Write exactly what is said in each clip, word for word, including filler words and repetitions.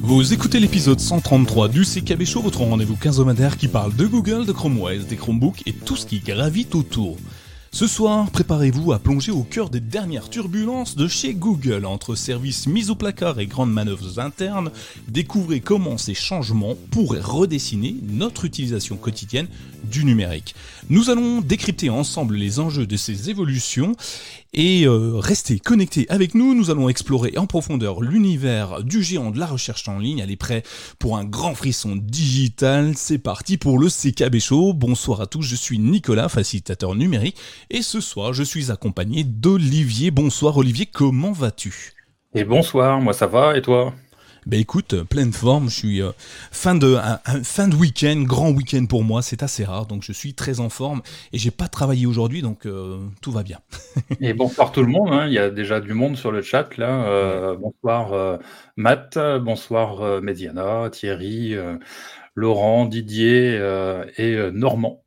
Vous écoutez l'épisode cent trente-trois du C K B Show, votre rendez-vous quinzomadaire qui parle de Google, de Chrome O S, des Chromebooks et tout ce qui gravite autour. Ce soir, préparez-vous à plonger au cœur des dernières turbulences de chez Google. Entre services mis au placard et grandes manœuvres internes, découvrez comment ces changements pourraient redessiner notre utilisation quotidienne du numérique. Nous allons décrypter ensemble les enjeux de ces évolutions et euh, restez connectés avec nous. Nous allons explorer en profondeur l'univers du géant de la recherche en ligne. Allez, prêt pour un grand frisson digital. C'est parti pour le C K B Show. Bonsoir à tous, je suis Nicolas, facilitateur numérique. Et ce soir, je suis accompagné d'Olivier. Bonsoir Olivier, comment vas-tu ? Et bonsoir, moi ça va, et toi ? Ben écoute, pleine forme, je suis euh, fin de un, un, fin de week-end, grand week-end pour moi, c'est assez rare, donc je suis très en forme et j'ai pas travaillé aujourd'hui, donc euh, tout va bien. Et bonsoir tout le monde, hein. Il y a déjà du monde sur le chat là. Euh, ouais. Bonsoir euh, Matt, bonsoir euh, Mediana, Thierry, euh, Laurent, Didier euh, et euh, Normand.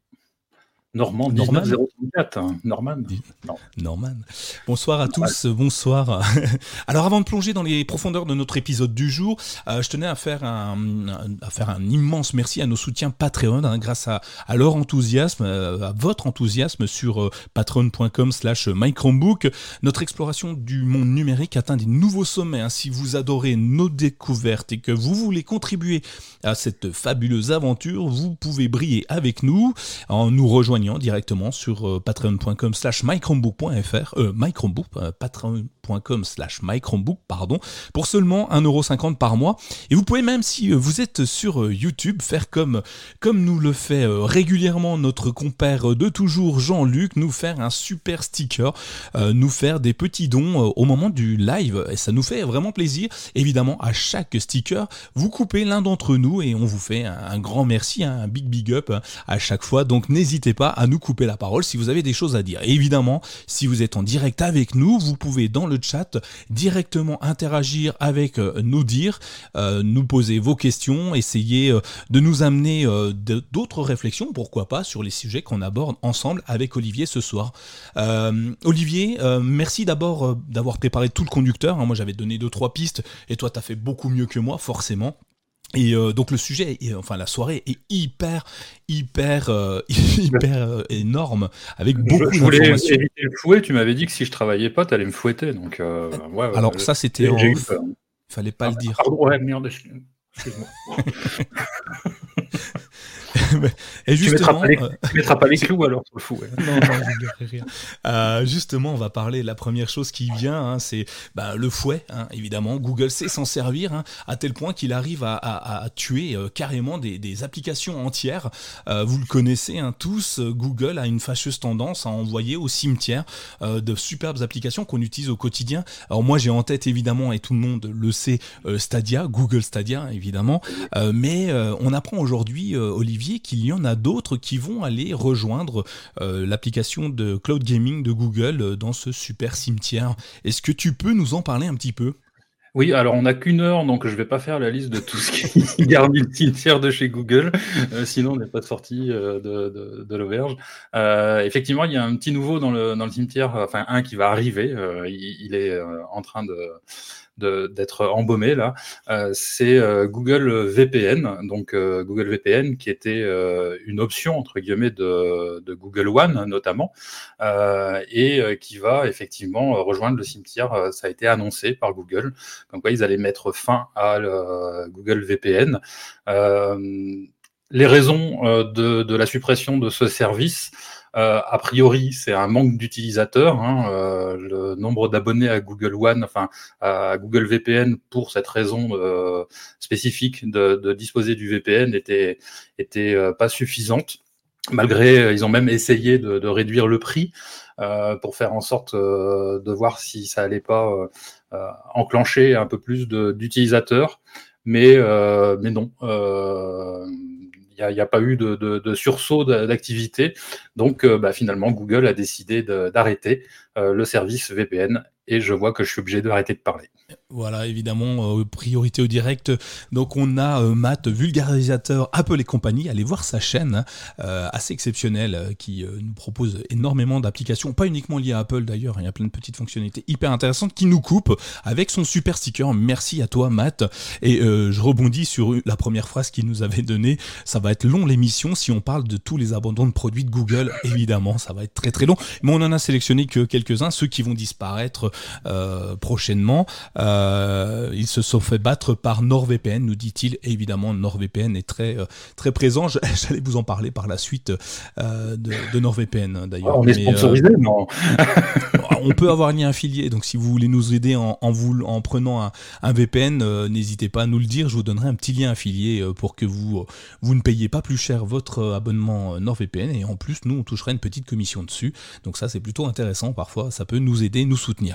Normand dix-neuf zéro trente-quatre, hein. Norman. Non. Norman. Bonsoir à tous, bonsoir. Alors avant de plonger dans les profondeurs de notre épisode du jour, euh, je tenais à faire un, à faire un immense merci à nos soutiens Patreon, hein, grâce à, à leur enthousiasme, à votre enthousiasme sur euh, patreon.com slash mychromebook. Notre exploration du monde numérique atteint des nouveaux sommets, hein. Si vous adorez nos découvertes et que vous voulez contribuer à cette fabuleuse aventure, vous pouvez briller avec nous en nous rejoignant directement sur euh, patreon.com slash mychromebook.fr euh, mychromebook, euh, patreon.com slash mychromebook, pardon, pour seulement un euro cinquante par mois. Et vous pouvez même, si euh, vous êtes sur euh, YouTube, faire comme, comme nous le fait euh, régulièrement notre compère de toujours Jean-Luc, nous faire un super sticker, euh, nous faire des petits dons euh, au moment du live, et ça nous fait vraiment plaisir. Évidemment, à chaque sticker, vous coupez l'un d'entre nous et on vous fait un, un grand merci, hein, un big big up hein, à chaque fois, donc n'hésitez pas à nous couper la parole si vous avez des choses à dire. Et évidemment, si vous êtes en direct avec nous, vous pouvez dans le chat directement interagir avec euh, nous dire, euh, nous poser vos questions, essayer euh, de nous amener euh, de, d'autres réflexions, pourquoi pas, sur les sujets qu'on aborde ensemble avec Olivier ce soir. Euh, Olivier, euh, merci d'abord euh, d'avoir préparé tout le conducteur, hein. Moi j'avais donné deux trois pistes et toi t'as fait beaucoup mieux que moi, forcément. Et euh, donc le sujet, est, enfin la soirée est hyper, hyper, euh, hyper euh, énorme, avec beaucoup je, je d'informations. voulais éviter le fouet, tu m'avais dit que si je travaillais pas, t'allais me fouetter, donc euh, ouais, alors ouais, ça c'était j'ai, en j'ai off, fallait pas ah, le dire. Pardon, ouais, merde, excuse-moi. Et justement, tu, mettras pas les, euh... tu mettras pas les clous alors sur le fou. Ouais. Non, non, je ne rien. Euh, justement, on va parler de la première chose qui vient, hein, c'est bah, le fouet, hein, évidemment. Google sait s'en servir, hein, à tel point qu'il arrive à, à, à tuer euh, carrément des, des applications entières. Euh, vous le connaissez hein, tous, Google a une fâcheuse tendance à envoyer au cimetière euh, de superbes applications qu'on utilise au quotidien. Alors moi, j'ai en tête évidemment, et tout le monde le sait, euh, Stadia, Google Stadia, évidemment. Euh, mais euh, on apprend aujourd'hui, euh, Olivier, qu'il y en a d'autres qui vont aller rejoindre euh, l'application de cloud gaming de Google euh, dans ce super cimetière. Est-ce que tu peux nous en parler un petit peu ? Oui, alors on n'a qu'une heure, donc je ne vais pas faire la liste de tout ce qui garnit le cimetière de chez Google, euh, sinon on n'est pas sorti euh, de, de, de l'auberge. Euh, effectivement, il y a un petit nouveau dans le, dans le cimetière, enfin un qui va arriver, euh, il, il est euh, en train de... De, d'être embaumé là, euh, c'est euh, Google V P N, donc euh, Google V P N qui était euh, une option entre guillemets de, de Google One notamment, euh, et euh, qui va effectivement rejoindre le cimetière. Ça a été annoncé par Google, comme quoi ils allaient mettre fin à le, Google V P N. Euh, les raisons euh, de, de la suppression de ce service, Euh, a priori, c'est un manque d'utilisateurs. Hein, euh, le nombre d'abonnés à Google One, enfin à Google V P N, pour cette raison euh, spécifique de, de disposer du V P N, était était euh, pas suffisante. Malgré, ils ont même essayé de, de réduire le prix euh, pour faire en sorte euh, de voir si ça allait pas euh, euh, enclencher un peu plus de, d'utilisateurs, mais euh, mais non. Euh, Il n'y a, a pas eu de, de, de sursaut d'activité, donc euh, bah, finalement Google a décidé de, d'arrêter euh, le service V P N. Et je vois que je suis obligé d'arrêter de parler. Voilà, évidemment, euh, priorité au direct. Donc on a euh, Matt, vulgarisateur Apple et compagnie. Allez voir sa chaîne, euh, assez exceptionnelle, euh, qui euh, nous propose énormément d'applications, pas uniquement liées à Apple d'ailleurs, il y a plein de petites fonctionnalités hyper intéressantes qui nous coupent avec son super sticker. Merci à toi Matt. Et euh, je rebondis sur la première phrase qu'il nous avait donnée. Ça va être long l'émission si on parle de tous les abandons de produits de Google. Évidemment, ça va être très très long. Mais on en a sélectionné que quelques-uns, ceux qui vont disparaître euh, prochainement. Euh, ils se sont fait battre par NordVPN, nous dit-il. Et évidemment, NordVPN est très, euh, très présent. J'allais vous en parler par la suite euh, de, de NordVPN, d'ailleurs. Oh, on est Mais, sponsorisé, euh, non? On peut avoir un lien affilié, donc si vous voulez nous aider en, en, vous, en prenant un, un V P N, euh, n'hésitez pas à nous le dire, je vous donnerai un petit lien affilié euh, pour que vous, euh, vous ne payiez pas plus cher votre euh, abonnement euh, NordVPN, et en plus nous on toucherait une petite commission dessus, donc ça c'est plutôt intéressant, parfois ça peut nous aider, nous soutenir.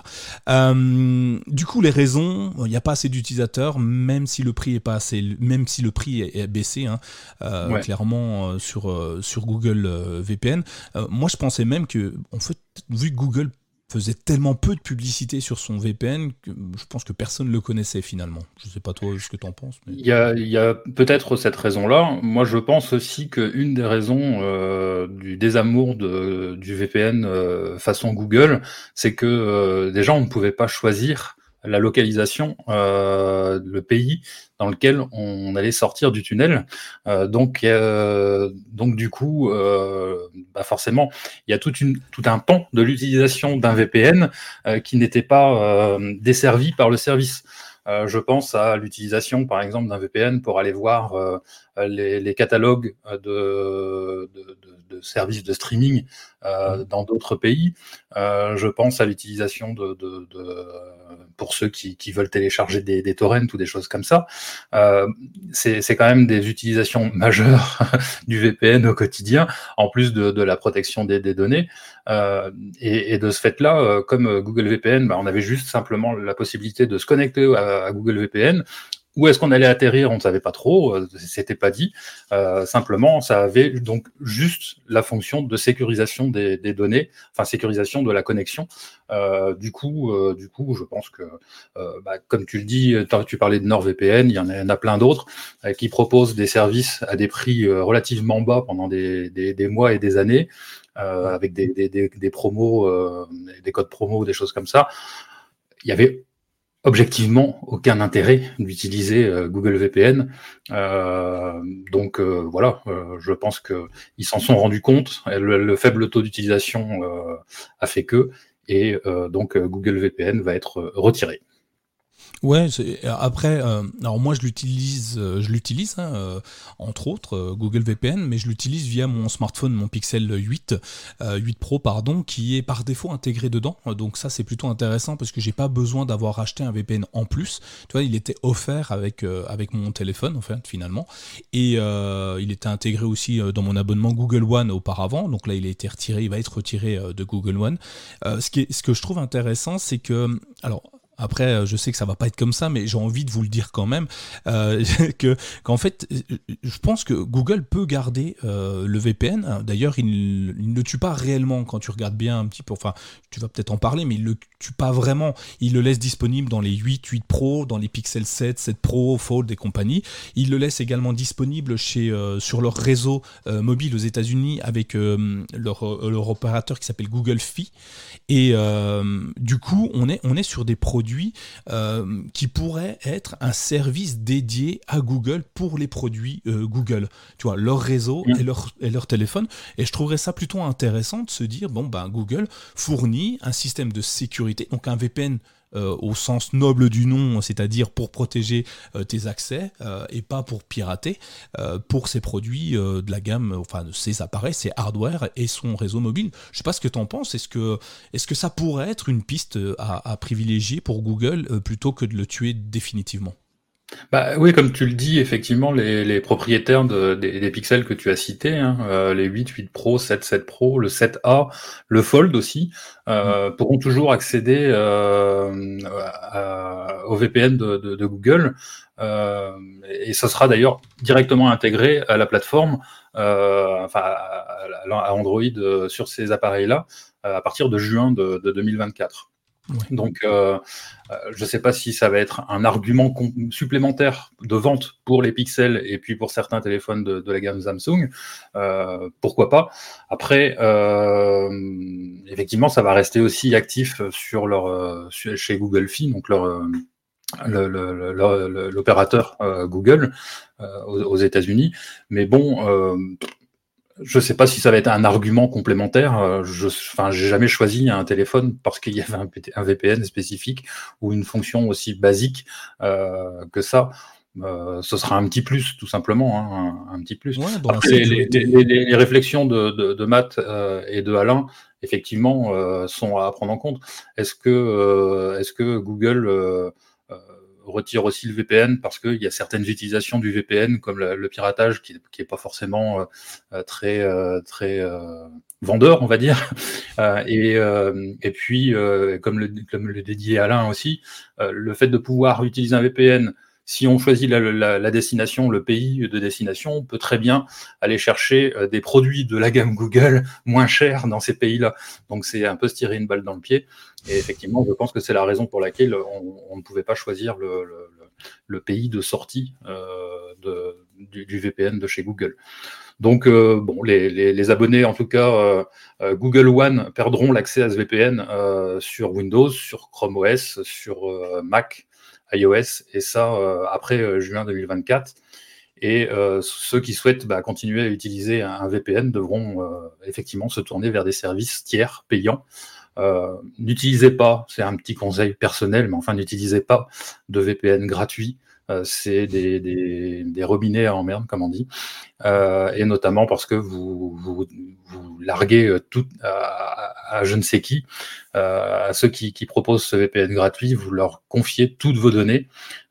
Euh, du coup les raisons, il n'y a pas assez d'utilisateurs, même si le prix est pas assez, même si le prix est, est baissé, hein, euh, ouais. clairement euh, sur, euh, sur Google euh, V P N. Euh, moi je pensais même que, en fait, vu que Google faisait tellement peu de publicité sur son V P N que je pense que personne ne le connaissait finalement. Je ne sais pas toi ce que tu en penses. Mais... Il y a, il y a peut-être cette raison-là. Moi, je pense aussi qu'une des raisons euh, du désamour de, du V P N euh, façon Google, c'est que euh, déjà, on ne pouvait pas choisir la localisation, euh, le pays dans lequel on allait sortir du tunnel. Euh, donc, euh, donc du coup, euh, bah forcément, il y a toute une, tout un pan de l'utilisation d'un V P N euh, qui n'était pas euh, desservi par le service. Euh, je pense à l'utilisation, par exemple, d'un V P N pour aller voir euh, les, les catalogues de, de, de, de services de streaming euh, dans d'autres pays. Euh, je pense à l'utilisation de, de, de pour ceux qui, qui veulent télécharger des, des torrents ou des choses comme ça. Euh, c'est, c'est quand même des utilisations majeures du V P N au quotidien, en plus de, de la protection des, des données. Euh, et, et de ce fait-là, euh, comme Google V P N, bah, on avait juste simplement la possibilité de se connecter à, à Google V P N. Où est-ce qu'on allait atterrir, on ne savait pas trop, c'était pas dit. Euh, simplement, ça avait donc juste la fonction de sécurisation des, des données, enfin sécurisation de la connexion. Euh, du coup, euh, du coup, je pense que, euh, bah, comme tu le dis, tu parlais de NordVPN, il y en a, il y en a plein d'autres euh, qui proposent des services à des prix euh, relativement bas pendant des, des, des mois et des années, euh, avec des, des, des, des promos, euh, des codes promo, des choses comme ça. Il y avait objectivement aucun intérêt d'utiliser euh, Google V P N. Euh, donc euh, voilà, euh, je pense qu'ils s'en sont rendus compte. Le, le faible taux d'utilisation euh, a fait que, et euh, donc euh, Google V P N va être retiré. Ouais, c'est, après, euh, alors moi je l'utilise, euh, je l'utilise hein, euh, entre autres euh, Google V P N, mais je l'utilise via mon smartphone, mon Pixel huit, euh, huit Pro pardon, qui est par défaut intégré dedans. Donc ça c'est plutôt intéressant parce que j'ai pas besoin d'avoir acheté un V P N en plus. Tu vois, il était offert avec euh, avec mon téléphone en fait finalement, et euh, il était intégré aussi euh, dans mon abonnement Google One auparavant. Donc là il a été retiré, il va être retiré euh, de Google One. Euh, ce qui est, ce que je trouve intéressant, c'est que alors après, je sais que ça va pas être comme ça, mais j'ai envie de vous le dire quand même, euh, que qu'en fait, je pense que Google peut garder euh, le V P N. D'ailleurs, il, il ne le tue pas réellement quand tu regardes bien un petit peu. Enfin, tu vas peut-être en parler, mais il le tue pas vraiment. Il le laisse disponible dans les huit, huit Pro, dans les Pixel sept, sept Pro, Fold et compagnie. Il le laisse également disponible chez euh, sur leur réseau euh, mobile aux États-Unis avec euh, leur, leur opérateur qui s'appelle Google Fi. Et euh, du coup, on est on est sur des produits Euh, qui pourrait être un service dédié à Google pour les produits euh, Google, tu vois, leur réseau mmh. et, leur, et leur téléphone. Et je trouverais ça plutôt intéressant de se dire, bon, ben, Google fournit un système de sécurité, donc un V P N Euh, au sens noble du nom, c'est-à-dire pour protéger euh, tes accès euh, et pas pour pirater, euh, pour ces produits euh, de la gamme, enfin de ces appareils, ces hardware et son réseau mobile. Je sais pas ce que tu en penses, est-ce que, est-ce que ça pourrait être une piste à, à privilégier pour Google euh, plutôt que de le tuer définitivement ? Bah oui, comme tu le dis, effectivement, les, les propriétaires de, des, des pixels que tu as cités, hein, euh, les huit, huit Pro, sept, sept Pro, le sept A, le Fold aussi, Mm. euh, pourront toujours accéder euh, à- au V P N de, de, de Google. Euh, et ça sera d'ailleurs directement intégré à la plateforme, euh, enfin à, à Android euh, sur ces appareils-là, à partir de juin de, de deux mille vingt-quatre. Ouais. Donc, euh, euh, je ne sais pas si ça va être un argument com- supplémentaire de vente pour les pixels et puis pour certains téléphones de, de la gamme Samsung. Euh, pourquoi pas. Après, euh, effectivement, ça va rester aussi actif sur leur, euh, chez Google Fi, donc leur, euh, le- le- le- le- l'opérateur euh, Google euh, aux, aux États-Unis. Mais bon. Euh, je sais pas si ça va être un argument complémentaire. Euh, Je, enfin, j'ai jamais choisi un téléphone parce qu'il y avait un, P T un V P N spécifique ou une fonction aussi basique euh, que ça. Euh, ce sera un petit plus, tout simplement, hein, un, un petit plus. Ouais, dans la Après, les, les, sécurité. les, les- les réflexions de, de, de Matt euh, et de Alain, effectivement, euh, sont à prendre en compte. Est-ce que, euh, est-ce que Google euh, euh, retire aussi le V P N parce qu'il y a certaines utilisations du V P N, comme le, le piratage, qui n'est pas forcément euh, euh, très, euh, très euh, vendeur, on va dire. Euh, et, euh, et puis, euh, comme, le, comme le dédié Alain aussi, euh, le fait de pouvoir utiliser un V P N, si on choisit la, la, la destination, le pays de destination, on peut très bien aller chercher euh, des produits de la gamme Google moins chers dans ces pays-là. Donc c'est un peu se tirer une balle dans le pied. Et effectivement, je pense que c'est la raison pour laquelle on, on ne pouvait pas choisir le, le, le pays de sortie euh, de, du, du V P N de chez Google. Donc, euh, bon, les, les, les abonnés, en tout cas, euh, euh, Google One perdront l'accès à ce V P N euh, sur Windows, sur Chrome O S, sur euh, Mac, iOS, et ça euh, après euh, juin deux mille vingt-quatre. Et euh, ceux qui souhaitent bah, continuer à utiliser un, un V P N devront euh, effectivement se tourner vers des services tiers payants. Euh, n'utilisez pas, c'est un petit conseil personnel, mais enfin, n'utilisez pas de V P N gratuit. Euh, c'est des, des, des robinets à emmerde, comme on dit. Euh, et notamment parce que vous, vous, vous larguez tout à, à je ne sais qui, euh, à ceux qui, qui proposent ce V P N gratuit, vous leur confiez toutes vos données,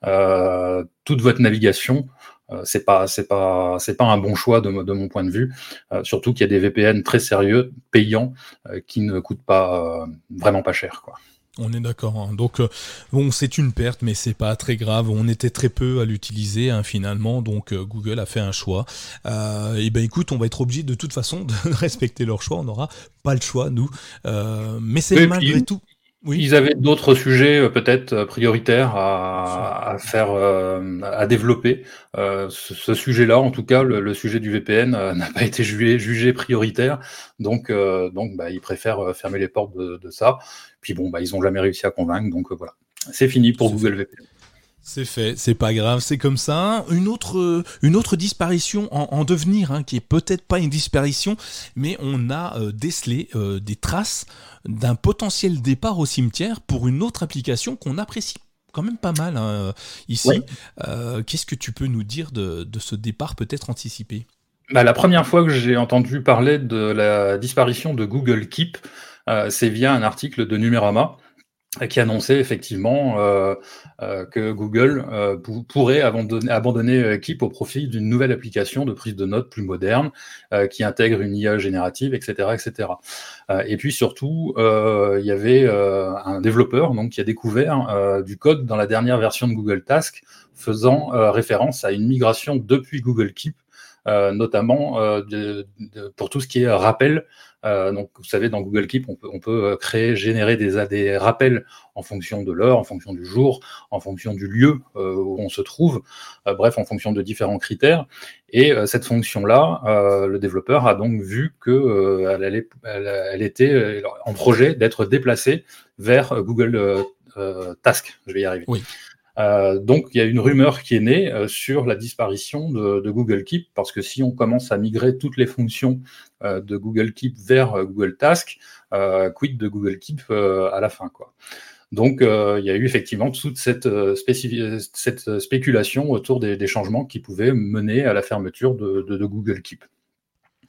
euh, toute votre navigation. Euh, c'est pas, c'est pas, c'est pas un bon choix de, de mon point de vue. Euh, surtout qu'il y a des V P N très sérieux, payants, euh, qui ne coûtent pas euh, vraiment pas cher, quoi. On est d'accord. Hein. Donc, euh, bon, c'est une perte, mais c'est pas très grave. On était très peu à l'utiliser hein, finalement, donc euh, Google a fait un choix. Euh, et ben, écoute, on va être obligé de toute façon de respecter leur choix. On n'aura pas le choix, nous. Euh, mais c'est Oui, malgré puis, tout. Oui. ils avaient d'autres sujets euh, peut-être euh, prioritaires à, à faire, euh, à développer. Euh, ce, ce sujet-là, en tout cas, le, le sujet du V P N euh, n'a pas été jugé, jugé prioritaire. Donc, euh, donc, bah, ils préfèrent euh, fermer les portes de, de ça. Puis bon, bah, ils n'ont jamais réussi à convaincre. Donc euh, voilà, c'est fini pour C'est Google fait. V P N. C'est fait, c'est pas grave, c'est comme ça. Une autre, une autre disparition en, en devenir, hein, qui est peut-être pas une disparition, mais on a euh, décelé euh, des traces d'un potentiel départ au cimetière pour une autre application qu'on apprécie quand même pas mal hein, ici. Ouais. Euh, qu'est-ce que tu peux nous dire de, de ce départ peut-être anticipé ? Bah, la première fois que j'ai entendu parler de la disparition de Google Keep, euh, c'est via un article de Numérama qui annonçait effectivement euh, euh, que Google euh, pou- pourrait abandonner, abandonner euh, Keep au profit d'une nouvelle application de prise de notes plus moderne, euh, qui intègre une I A générative, et cetera, et cetera. Euh, et puis surtout, euh, il y avait euh, un développeur donc qui a découvert euh, du code dans la dernière version de Google Task, faisant euh, référence à une migration depuis Google Keep, euh, notamment euh, de, de, pour tout ce qui est rappel. Euh, donc, vous savez, dans Google Keep, on peut, on peut créer, générer des, des rappels en fonction de l'heure, en fonction du jour, en fonction du lieu euh, où on se trouve, euh, bref, en fonction de différents critères. Et euh, cette fonction-là, euh, le développeur a donc vu qu'elle euh, elle, elle, elle était en projet d'être déplacée vers Google euh, euh, Task. Je vais y arriver. Oui. Euh, donc, il y a une rumeur qui est née euh, sur la disparition de, de Google Keep, parce que si on commence à migrer toutes les fonctions euh, de Google Keep vers euh, Google Task, euh, quid de Google Keep euh, à la fin, quoi. Donc, euh, il y a eu effectivement toute cette, euh, spécifi- cette spéculation autour des, des changements qui pouvaient mener à la fermeture de, de, de Google Keep.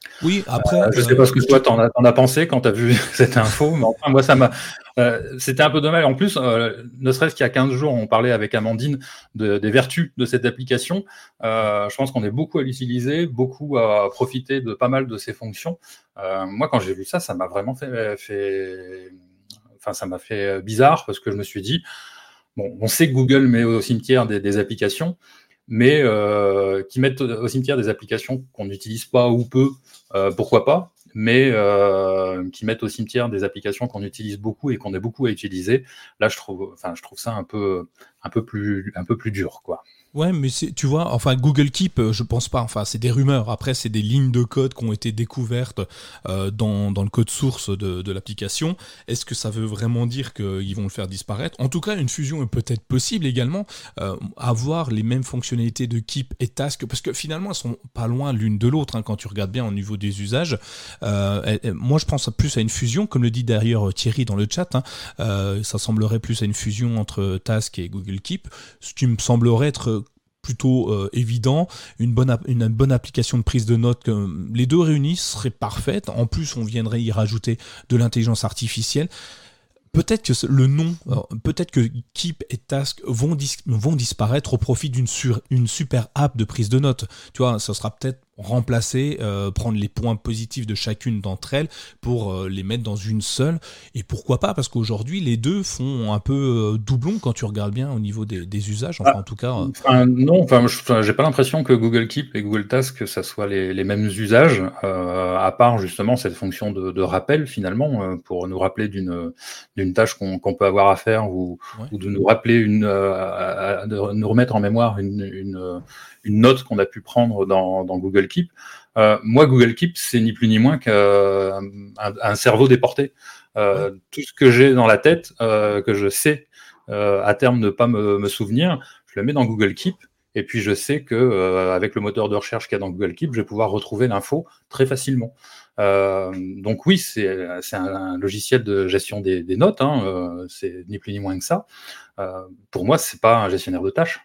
Oui, après. Euh, je ne sais pas ce que toi t'en as, t'en as pensé quand tu as vu cette info, mais enfin, moi, ça m'a. Euh, c'était un peu dommage. En plus, euh, ne serait-ce qu'il y a quinze jours, on parlait avec Amandine de, des vertus de cette application. Euh, je pense qu'on est beaucoup à l'utiliser, beaucoup à profiter de pas mal de ses fonctions. Euh, moi, quand j'ai vu ça, ça m'a vraiment fait, fait. Enfin, ça m'a fait bizarre parce que je me suis dit, bon, on sait que Google met au cimetière des, des applications, mais euh, qui mettent au cimetière des applications qu'on n'utilise pas ou peu, euh, pourquoi pas, mais euh, qui mettent au cimetière des applications qu'on utilise beaucoup et qu'on est beaucoup à utiliser. Là, je trouve, enfin, je trouve ça un peu, un peu plus, un peu plus dur, quoi. Ouais, mais c'est, tu vois, enfin Google Keep, euh, je pense pas. Enfin, c'est des rumeurs. Après, c'est des lignes de code qui ont été découvertes euh, dans, dans le code source de, de l'application. Est-ce que ça veut vraiment dire qu'ils vont le faire disparaître ? En tout cas, une fusion est peut-être possible également. Euh, avoir les mêmes fonctionnalités de Keep et Task, parce que finalement, elles sont pas loin l'une de l'autre hein, quand tu regardes bien au niveau des usages. Euh, elles, elles, moi, je pense plus à une fusion, comme le dit d'ailleurs Thierry dans le chat. Hein, euh, ça semblerait plus à une fusion entre Task et Google Keep, ce qui me semblerait être plutôt euh, évident, une bonne, ap- une, une bonne application de prise de notes, que les deux réunis seraient parfaites. En plus, on viendrait y rajouter de l'intelligence artificielle. Peut-être que le nom, peut-être que Keep et Task vont, dis- vont disparaître au profit d'une sur- une super app de prise de notes. Tu vois, ça sera peut-être remplacer, euh, prendre les points positifs de chacune d'entre elles pour euh, les mettre dans une seule. Et pourquoi pas ? Parce qu'aujourd'hui, les deux font un peu euh, doublon quand tu regardes bien au niveau des, des usages. Enfin, Ah, en tout cas. Euh... enfin, non, enfin, je, enfin, j'ai pas l'impression que Google Keep et Google Task, ça soit les, les mêmes usages, euh, à part justement cette fonction de, de rappel finalement, euh, pour nous rappeler d'une d'une tâche qu'on qu'on peut avoir à faire ou, Ouais. ou de nous rappeler une, euh, de nous remettre en mémoire une, une, une note qu'on a pu prendre dans, dans Google Keep. Euh, moi, Google Keep, c'est ni plus ni moins qu'un un, un cerveau déporté. Euh, Ouais. tout ce que j'ai dans la tête, euh, que je sais euh, à terme ne pas me, me souvenir, je le mets dans Google Keep. Et puis je sais que euh, avec le moteur de recherche qu'il y a dans Google Keep, je vais pouvoir retrouver l'info très facilement. Euh, donc oui, c'est, c'est un, un logiciel de gestion des, des notes, hein, euh, c'est ni plus ni moins que ça. Euh, pour moi, c'est pas un gestionnaire de tâches.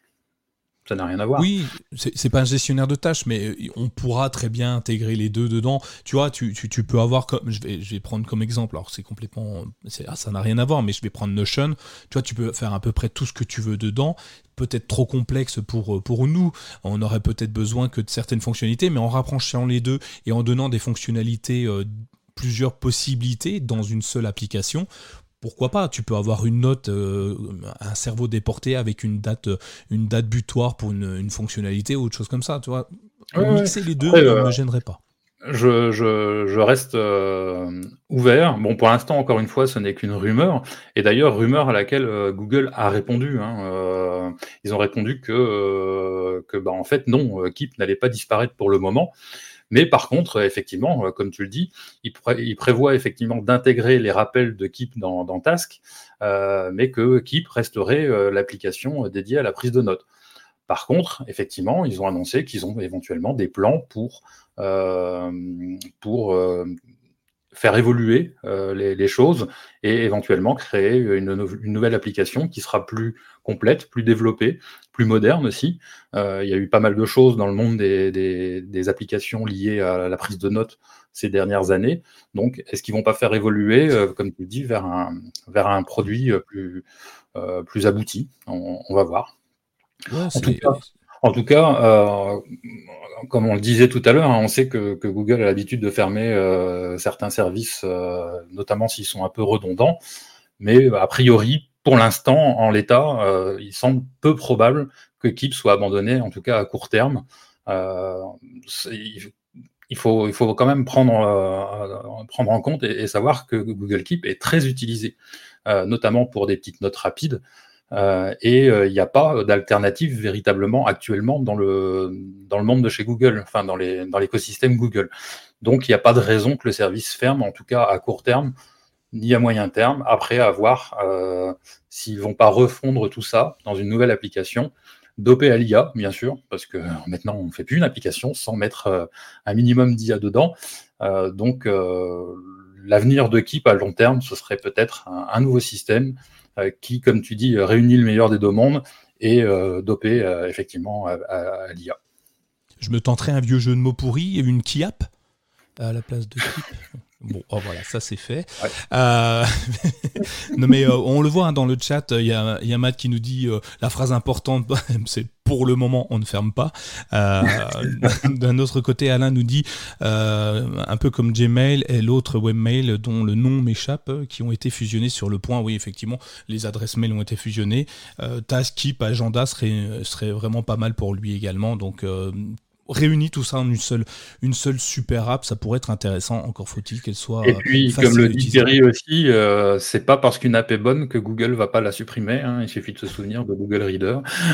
Ça n'a rien à voir. Oui, c'est, c'est pas un gestionnaire de tâches, mais on pourra très bien intégrer les deux dedans. Tu vois, tu, tu, tu peux avoir comme, je vais, je vais prendre comme exemple, alors c'est complètement, c'est, ah, ça n'a rien à voir, mais je vais prendre Notion. Tu vois, tu peux faire à peu près tout ce que tu veux dedans. Peut-être trop complexe pour, pour nous. On aurait peut-être besoin que de certaines fonctionnalités, mais en rapprochant les deux et en donnant des fonctionnalités, euh, plusieurs possibilités dans une seule application. Pourquoi pas ? Tu peux avoir une note, euh, un cerveau déporté avec une date, une date butoir pour une, une fonctionnalité ou autre chose comme ça. Tu vois ? Ouais, ouais. Mixer les deux Après, ne euh, me gênerait pas. Je, je, je reste euh, ouvert. Bon, pour l'instant, encore une fois, ce n'est qu'une rumeur. Et d'ailleurs, rumeur à laquelle euh, Google a répondu. Hein. Euh, ils ont répondu que, euh, que bah, en fait, non, euh, Keep n'allait pas disparaître pour le moment. Mais par contre, effectivement, euh, comme tu le dis, il, pré- il prévoit effectivement d'intégrer les rappels de Keep dans, dans Task, euh, mais que Keep resterait euh, l'application dédiée à la prise de notes. Par contre, effectivement, ils ont annoncé qu'ils ont éventuellement des plans pour, euh, pour euh, faire évoluer euh, les, les choses et éventuellement créer une, une nouvelle application qui sera plus complète, plus développée, plus moderne aussi. Euh, il y a eu pas mal de choses dans le monde des, des, des applications liées à la prise de notes ces dernières années. Donc, est-ce qu'ils vont pas faire évoluer, euh, comme tu dis, vers un, vers un produit plus, euh, plus abouti ? on, on va voir. Ouais, En tout c'est. cas, en tout cas euh, comme on le disait tout à l'heure, hein, on sait que, que Google a l'habitude de fermer euh, certains services, euh, notamment s'ils sont un peu redondants. Mais a priori, pour l'instant, en l'état, euh, il semble peu probable que Keep soit abandonné, en tout cas à court terme. Euh, il, faut, il faut quand même prendre, euh, prendre en compte et, et savoir que Google Keep est très utilisé, euh, notamment pour des petites notes rapides. Euh, et il euh, n'y a pas d'alternative véritablement actuellement dans le, dans le monde de chez Google, enfin dans, les, dans l'écosystème Google. Donc il n'y a pas de raison que le service ferme, en tout cas à court terme, ni à moyen terme. Après, à voir euh, s'ils ne vont pas refondre tout ça dans une nouvelle application, dopée à l'I A, bien sûr, parce que maintenant on ne fait plus une application sans mettre euh, un minimum d'I A dedans. Euh, donc euh, l'avenir de Keep à long terme, ce serait peut-être un, un nouveau système qui, comme tu dis, réunit le meilleur des deux mondes et euh, dopé euh, effectivement à, à, à l'I A. Je me tenterais un vieux jeu de mots pourri, une Kiap ? à la place de type. Bon, oh, voilà, ça c'est fait. Ouais. Euh... non mais euh, on le voit hein, dans le chat, il y a, y a Matt qui nous dit euh, la phrase importante, c'est pour le moment on ne ferme pas. Euh, d'un autre côté, Alain nous dit euh, un peu comme Gmail et l'autre webmail dont le nom m'échappe, qui ont été fusionnés sur le point. Oui, effectivement, les adresses mail ont été fusionnées. Euh, Task, Keep, Agenda serait, serait vraiment pas mal pour lui également. Donc euh, réunit tout ça en une seule, une seule super app, ça pourrait être intéressant. Encore faut-il qu'elle soit Et puis, facile comme à le dit utiliser. Thierry aussi, euh, c'est pas parce qu'une app est bonne que Google va pas la supprimer. Hein, il suffit de se souvenir de Google Reader.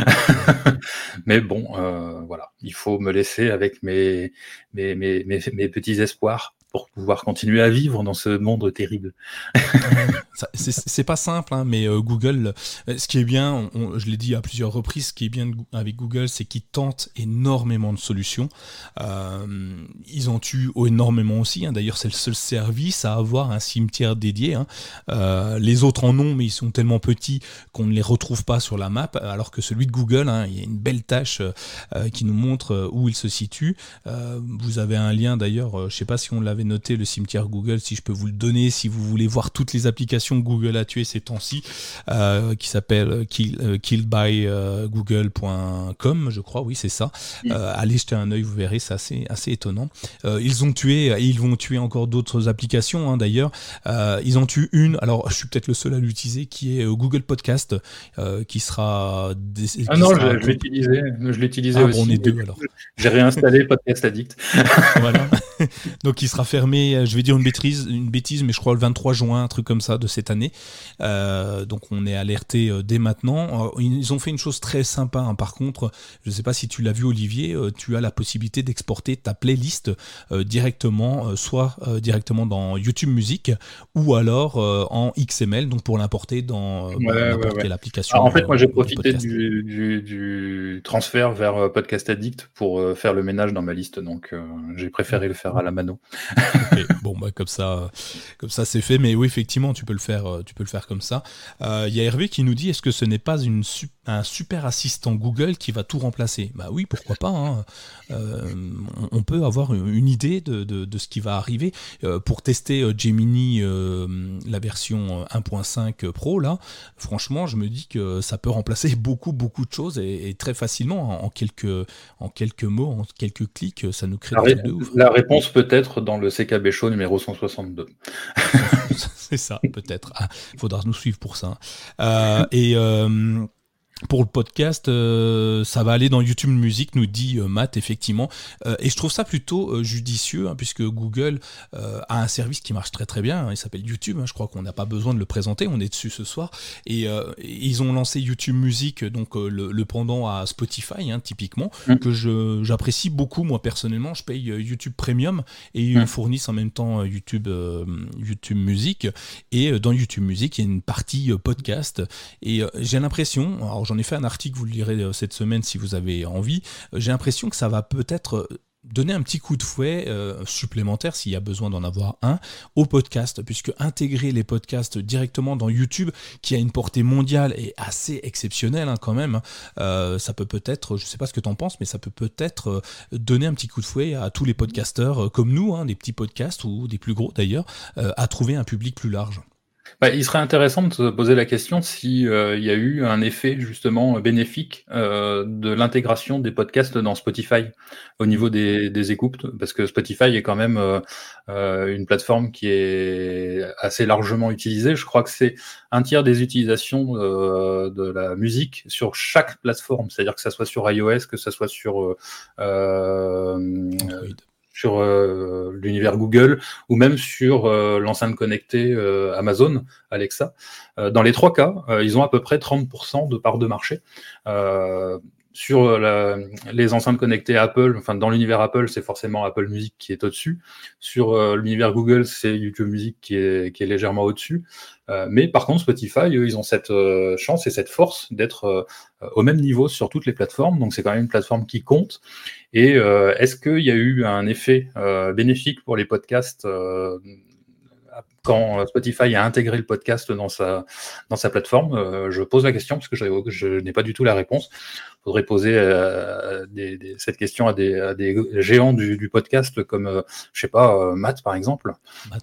Mais bon, euh, voilà, il faut me laisser avec mes, mes, mes, mes, mes petits espoirs pour pouvoir continuer à vivre dans ce monde terrible. Ouais, ça, c'est, c'est pas simple, hein, mais euh, Google, euh, ce qui est bien, on, on, je l'ai dit à plusieurs reprises, ce qui est bien de, avec Google, c'est qu'ils tentent énormément de solutions. Euh, ils en tuent énormément aussi. Hein, d'ailleurs, c'est le seul service à avoir un cimetière dédié. Hein. Euh, les autres en ont, mais ils sont tellement petits qu'on ne les retrouve pas sur la map. Alors que celui de Google, hein, il y a une belle tâche euh, qui nous montre où il se situe. Euh, vous avez un lien d'ailleurs, euh, je sais pas si on l'avait noté, le cimetière Google, si je peux vous le donner, si vous voulez voir toutes les applications que Google a tuées ces temps-ci, euh, qui s'appelle kill, euh, killed by google point com, je crois, oui c'est ça. Euh, allez jeter un œil, vous verrez, c'est assez, assez étonnant. Euh, ils ont tué, et ils vont tuer encore d'autres applications hein, d'ailleurs. Euh, ils en tuent une, alors je suis peut-être le seul à l'utiliser, qui est euh, Google Podcast, euh, qui sera... Des, qui ah non, sera je, je l'utilisais, je l'utilisais ah, aussi. Bon, on est deux alors. J'ai réinstallé Podcast Addict. Voilà. Donc il sera fermé, je vais dire une bêtise, une bêtise, mais je crois le vingt-trois juin, un truc comme ça de cette année. Euh, donc on est alerté euh, dès maintenant. Euh, ils ont fait une chose très sympa. Hein. Par contre, je ne sais pas si tu l'as vu Olivier, euh, tu as la possibilité d'exporter ta playlist euh, directement, euh, soit euh, directement dans YouTube Music ou alors euh, en X M L, donc pour l'importer dans euh, Ouais, bah, n'importe ouais, ouais. quelle application. Alors, en fait, moi j'ai euh, profité du, du, du transfert vers euh, Podcast Addict pour euh, faire le ménage dans ma liste, donc euh, j'ai préféré le faire à la mano. Okay. Bon bah comme ça, comme ça c'est fait. Mais oui effectivement tu peux le faire, tu peux le faire comme ça. Il euh, y a Hervé qui nous dit est-ce que ce n'est pas une su- un super assistant Google qui va tout remplacer? Bah oui pourquoi pas. Hein. Euh, on peut avoir une idée de, de, de ce qui va arriver euh, pour tester euh, Gemini euh, la version un point cinq Pro là. Franchement je me dis que ça peut remplacer beaucoup beaucoup de choses et, et très facilement en, en quelques en quelques mots, en quelques clics, ça nous crée La, des ré- trucs de ouf. la réponse peut être dans le C K B Show numéro cent soixante-deux. C'est ça, peut-être. Il ah, faudra nous suivre pour ça. Euh, et euh, pour le podcast, euh, ça va aller dans YouTube Music, nous dit euh, Matt, effectivement. Euh, et je trouve ça plutôt euh, judicieux, hein, puisque Google euh, a un service qui marche très très bien. Hein, il s'appelle YouTube. Hein, je crois qu'on n'a pas besoin de le présenter. On est dessus ce soir. Et, euh, et ils ont lancé YouTube Music, donc euh, le, le pendant à Spotify, hein, typiquement, mm. que je, j'apprécie beaucoup, moi personnellement. Je paye euh, YouTube Premium et ils mm. me fournissent en même temps euh, YouTube, euh, YouTube Music. Et euh, dans YouTube Music, il y a une partie euh, podcast. Et euh, j'ai l'impression, alors j'en ai fait un article, vous le lirez cette semaine si vous avez envie, j'ai l'impression que ça va peut-être donner un petit coup de fouet euh, supplémentaire, s'il y a besoin d'en avoir un, au podcast, puisque intégrer les podcasts directement dans YouTube, qui a une portée mondiale et assez exceptionnelle hein, quand même, euh, ça peut peut-être, je ne sais pas ce que tu en penses, mais ça peut peut-être euh, donner un petit coup de fouet à tous les podcasteurs euh, comme nous, hein, des petits podcasts ou des plus gros d'ailleurs, euh, à trouver un public plus large. Bah, il serait intéressant de se poser la question s'il euh, y a eu un effet justement bénéfique euh, de l'intégration des podcasts dans Spotify au niveau des, des écoutes, parce que Spotify est quand même euh, euh, une plateforme qui est assez largement utilisée. Je crois que c'est un tiers des utilisations euh, de la musique sur chaque plateforme, c'est-à-dire que ça soit sur iOS, que ça soit sur euh, sur euh, l'univers Google ou même sur euh, l'enceinte connectée euh, Amazon, Alexa. Euh, dans les trois cas, euh, ils ont à peu près trente pour cent de part de marché. Euh, sur la, les enceintes connectées Apple, enfin dans l'univers Apple, c'est forcément Apple Music qui est au-dessus. Sur euh, l'univers Google, c'est YouTube Music qui est, qui est légèrement au-dessus. Euh, mais par contre, Spotify, eux, ils ont cette euh, chance et cette force d'être euh, au même niveau sur toutes les plateformes. Donc c'est quand même une plateforme qui compte. Et euh, est-ce qu'il y a eu un effet euh, bénéfique pour les podcasts euh, quand Spotify a intégré le podcast dans sa, dans sa plateforme, euh, je pose la question parce que je, je n'ai pas du tout la réponse. Il faudrait poser euh, des, des, cette question à des, à des géants du, du podcast comme, euh, je sais pas, euh, Matt par exemple. Matt,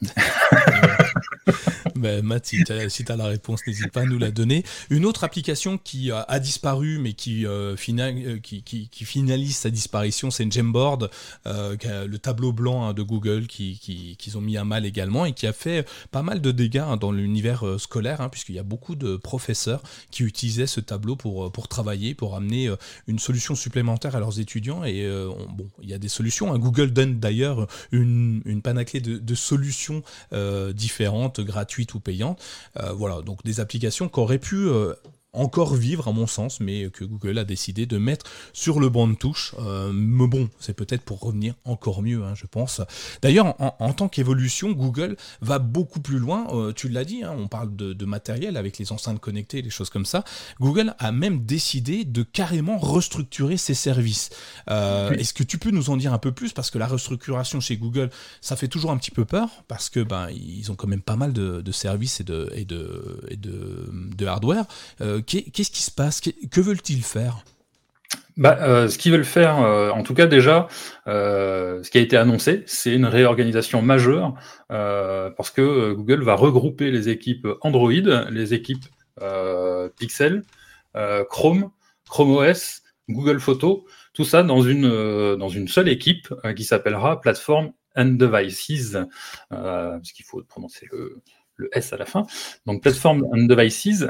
ben, Matt si tu as si la réponse, n'hésite pas à nous la donner. Une autre application qui a, a disparu, mais qui, euh, final, euh, qui, qui, qui finalise sa disparition, c'est Jamboard, euh, le tableau blanc hein, de Google qui, qui, qu'ils ont mis à mal également et qui a fait pas mal de dégâts hein, dans l'univers euh, scolaire, hein, puisqu'il y a beaucoup de professeurs qui utilisaient ce tableau pour, pour travailler, pour amener euh, une solution supplémentaire à leurs étudiants. Et euh, on, bon, il y a des solutions. Hein. Google donne d'ailleurs une, une panaclée de, de solutions euh, différentes, gratuites ou payantes. Euh, voilà, donc des applications qui auraient pu euh, encore vivre à mon sens, mais que Google a décidé de mettre sur le banc de touche. Euh, mais bon, c'est peut-être pour revenir encore mieux, hein, je pense. D'ailleurs, en, en tant qu'évolution, Google va beaucoup plus loin. Euh, tu l'as dit, hein, on parle de, de matériel avec les enceintes connectées, les choses comme ça. Google a même décidé de carrément restructurer ses services. Euh, oui. Est-ce que tu peux nous en dire un peu plus? Parce que la restructuration chez Google, ça fait toujours un petit peu peur, parce que ben ils ont quand même pas mal de, de services et de, et de, et de, de hardware. Euh, Qu'est-ce qui se passe? Que veulent-ils faire? Bah, euh, ce qu'ils veulent faire, euh, en tout cas déjà, euh, ce qui a été annoncé, c'est une réorganisation majeure euh, parce que Google va regrouper les équipes Android, les équipes euh, Pixel, euh, Chrome, Chrome O S, Google Photos, tout ça dans une, euh, dans une seule équipe euh, qui s'appellera Platform and Devices, euh, parce qu'il faut prononcer le... le S à la fin, donc Platform and Devices,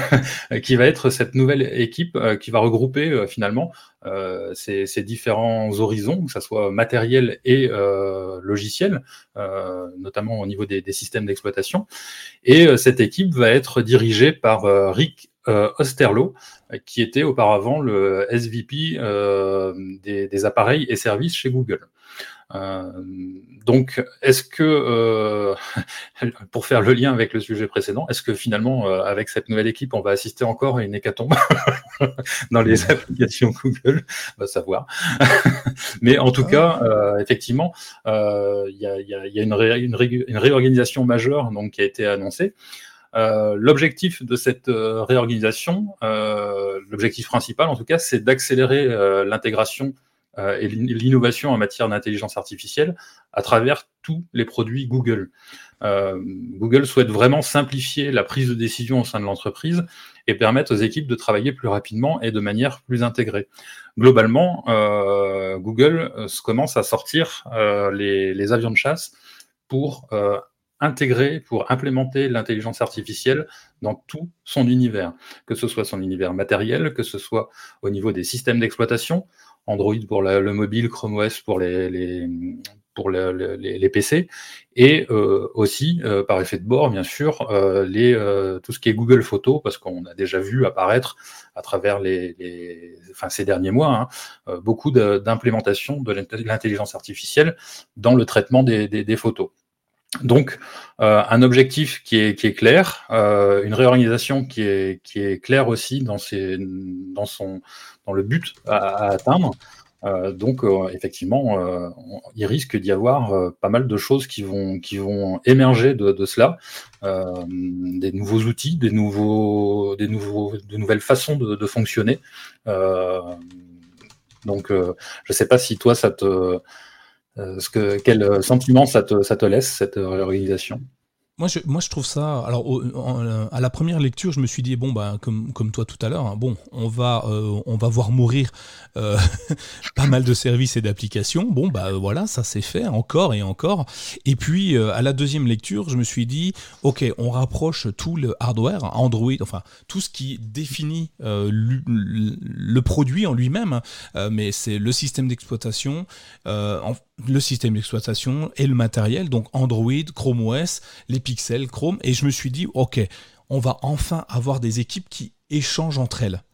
qui va être cette nouvelle équipe euh, qui va regrouper euh, finalement euh, ces, ces différents horizons, que ce soit matériel et euh, logiciel, euh, notamment au niveau des, des systèmes d'exploitation. Et euh, cette équipe va être dirigée par euh, Rick euh, Osterloh, qui était auparavant le S V P euh, des, des appareils et services chez Google. Euh, donc, est-ce que, euh, pour faire le lien avec le sujet précédent, est-ce que finalement, euh, avec cette nouvelle équipe, on va assister encore à une hécatombe dans les applications Google? On va savoir. Mais en tout ah. cas, euh, effectivement, il euh, y, a, y, a, y a une, ré, une, ré, une réorganisation majeure donc, qui a été annoncée. Euh, l'objectif de cette euh, réorganisation, euh, l'objectif principal en tout cas, c'est d'accélérer euh, l'intégration euh, et l'innovation en matière d'intelligence artificielle à travers tous les produits Google. Euh, Google souhaite vraiment simplifier la prise de décision au sein de l'entreprise et permettre aux équipes de travailler plus rapidement et de manière plus intégrée. Globalement, euh, Google euh, commence à sortir euh, les, les avions de chasse pour euh, intégrer, pour implémenter l'intelligence artificielle dans tout son univers, que ce soit son univers matériel, que ce soit au niveau des systèmes d'exploitation, Android pour la, le mobile, Chrome O S pour les, les, pour le, les, les P C, et euh, aussi, euh, par effet de bord, bien sûr, euh, les, euh, tout ce qui est Google Photos, parce qu'on a déjà vu apparaître à travers les, les, enfin, ces derniers mois hein, euh, beaucoup de, d'implémentation de l'intelligence artificielle dans le traitement des, des, des photos. Donc, euh, un objectif qui est, qui est clair, euh, une réorganisation qui est, qui est claire aussi dans, ses, dans, son, dans le but à, à atteindre. Euh, donc, euh, effectivement, euh, on, il risque d'y avoir euh, pas mal de choses qui vont, qui vont émerger de, de cela, euh, des nouveaux outils, des, nouveaux, des nouveaux, de nouvelles façons de, de fonctionner. Euh, donc, euh, je ne sais pas si toi, ça te... Euh, ce que, quel sentiment ça te, ça te laisse, cette réorganisation? Moi je, moi, je trouve ça. Alors, au, en, à la première lecture, je me suis dit bon, bah, comme, comme toi tout à l'heure, hein, bon, on va, euh, on va voir mourir euh, pas mal de services et d'applications. Bon, bah voilà, ça s'est fait encore et encore. Et puis, euh, à la deuxième lecture, je me suis dit ok, on rapproche tout le hardware, Android, enfin tout ce qui définit euh, le, le produit en lui-même, euh, mais c'est le système d'exploitation. Euh, en, le système d'exploitation et le matériel, donc Android, Chrome O S, les pixels, Chrome, et je me suis dit, ok, on va enfin avoir des équipes qui échangent entre elles.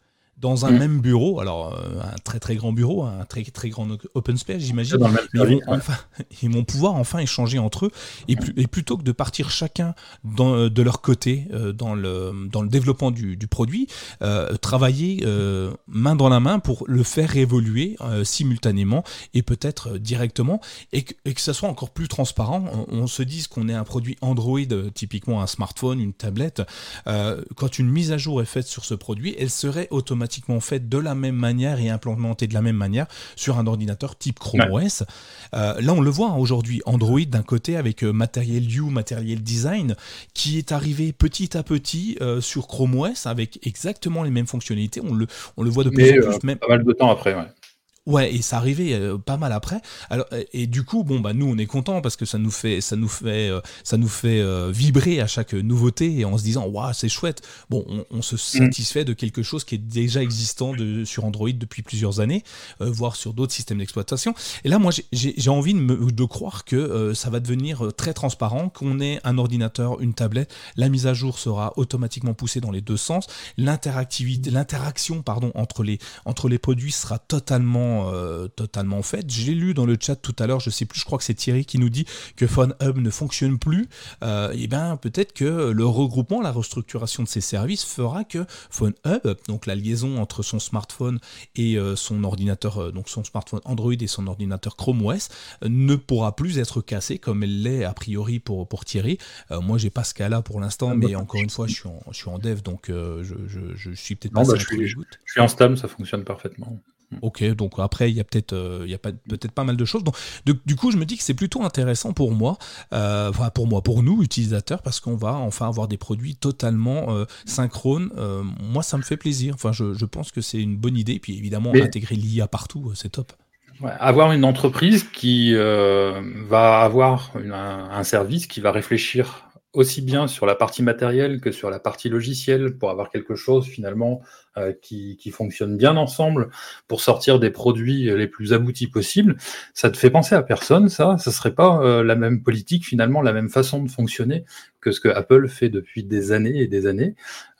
dans un Mmh. même bureau, alors euh, un très très grand bureau, un très très grand open space, j'imagine, Dans le même mais ils vont, service, ouais. enfin, ils vont pouvoir enfin échanger entre eux, et, plus, et plutôt que de partir chacun dans, de leur côté euh, dans, le, dans le développement du, du produit, euh, travailler euh, main dans la main pour le faire évoluer euh, simultanément et peut-être euh, directement, et que, et que ça soit encore plus transparent. On, on se dise qu'on est un produit Android, euh, typiquement un smartphone, une tablette, euh, quand une mise à jour est faite sur ce produit, elle serait automatiquement faite de la même manière et implémentée de la même manière sur un ordinateur type Chrome Ouais. O S. Euh, là, on le voit hein, aujourd'hui, Android d'un côté avec euh, Material You, Material Design, qui est arrivé petit à petit euh, sur Chrome O S avec exactement les mêmes fonctionnalités. On le, on le voit de plus Mais en euh, plus, même. pas mal de temps après, ouais. Ouais, et ça arrivait euh, pas mal après. Alors, et, et du coup, bon bah nous on est content parce que ça nous fait, ça nous fait, euh, ça nous fait euh, vibrer à chaque nouveauté et en se disant waouh c'est chouette. Bon, on, on se Mmh. satisfait de quelque chose qui est déjà existant de, sur Android depuis plusieurs années, euh, voire sur d'autres systèmes d'exploitation. Et là, moi j'ai- j'ai j'ai envie de, me- de croire que euh, ça va devenir euh, très transparent, qu'on ait un ordinateur, une tablette, la mise à jour sera automatiquement poussée dans les deux sens, l'interactivité, l'interaction pardon entre les entre les produits sera totalement euh, totalement faite. J'ai lu dans le chat tout à l'heure, je sais plus, je crois que c'est Thierry qui nous dit que PhoneHub ne fonctionne plus. Euh, et bien peut-être que le regroupement, la restructuration de ces services fera que PhoneHub, donc la liaison entre son smartphone et euh, son ordinateur, euh, donc son smartphone Android et son ordinateur Chrome O S, euh, ne pourra plus être cassée comme elle l'est a priori pour, pour Thierry. Euh, moi j'ai pas ce cas-là pour l'instant, Ah bah, mais encore une fois je suis en, je suis en dev, donc euh, je, je, je suis peut-être non, passé bah, je entre suis, les je, gouttes. je suis instable, ça fonctionne parfaitement. Ok, donc après il y a peut-être euh, il y a pas, peut-être pas mal de choses. Donc de- du coup je me dis que c'est plutôt intéressant pour moi, euh, enfin pour moi, pour nous utilisateurs, parce qu'on va enfin avoir des produits totalement euh, synchrones. Euh, moi ça me fait plaisir. Enfin je, je pense que c'est une bonne idée. Puis évidemment Mais intégrer l'I A partout, euh, c'est top. ouais, avoir une entreprise qui euh, va avoir une- un, un service qui va réfléchir aussi bien sur la partie matérielle que sur la partie logicielle pour avoir quelque chose finalement euh, qui, qui fonctionne bien ensemble pour sortir des produits les plus aboutis possibles, ça te fait penser à personne, ça. Ça serait pas euh, la même politique finalement, la même façon de fonctionner que ce que Apple fait depuis des années et des années,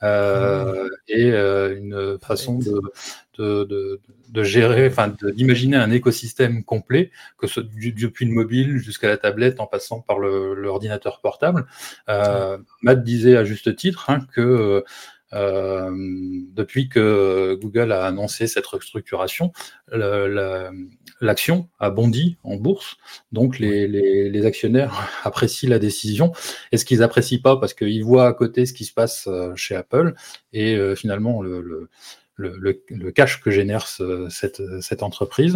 Ah ouais, euh, et euh, une pas façon bête. de, de, de, de gérer, enfin de- d'imaginer un écosystème complet, que ce, du, depuis le mobile jusqu'à la tablette en passant par le- l'ordinateur portable. Ouais. Euh, Matt disait à juste titre hein, que euh, depuis que Google a annoncé cette restructuration, le- la- l'action a bondi en bourse, donc Ouais. les, les, les actionnaires apprécient la décision. Et ce qu'ils apprécient pas, parce qu'ils voient à côté ce qui se passe euh, chez Apple, et euh, finalement le, le, le, le, le cash que génère ce, cette, cette entreprise.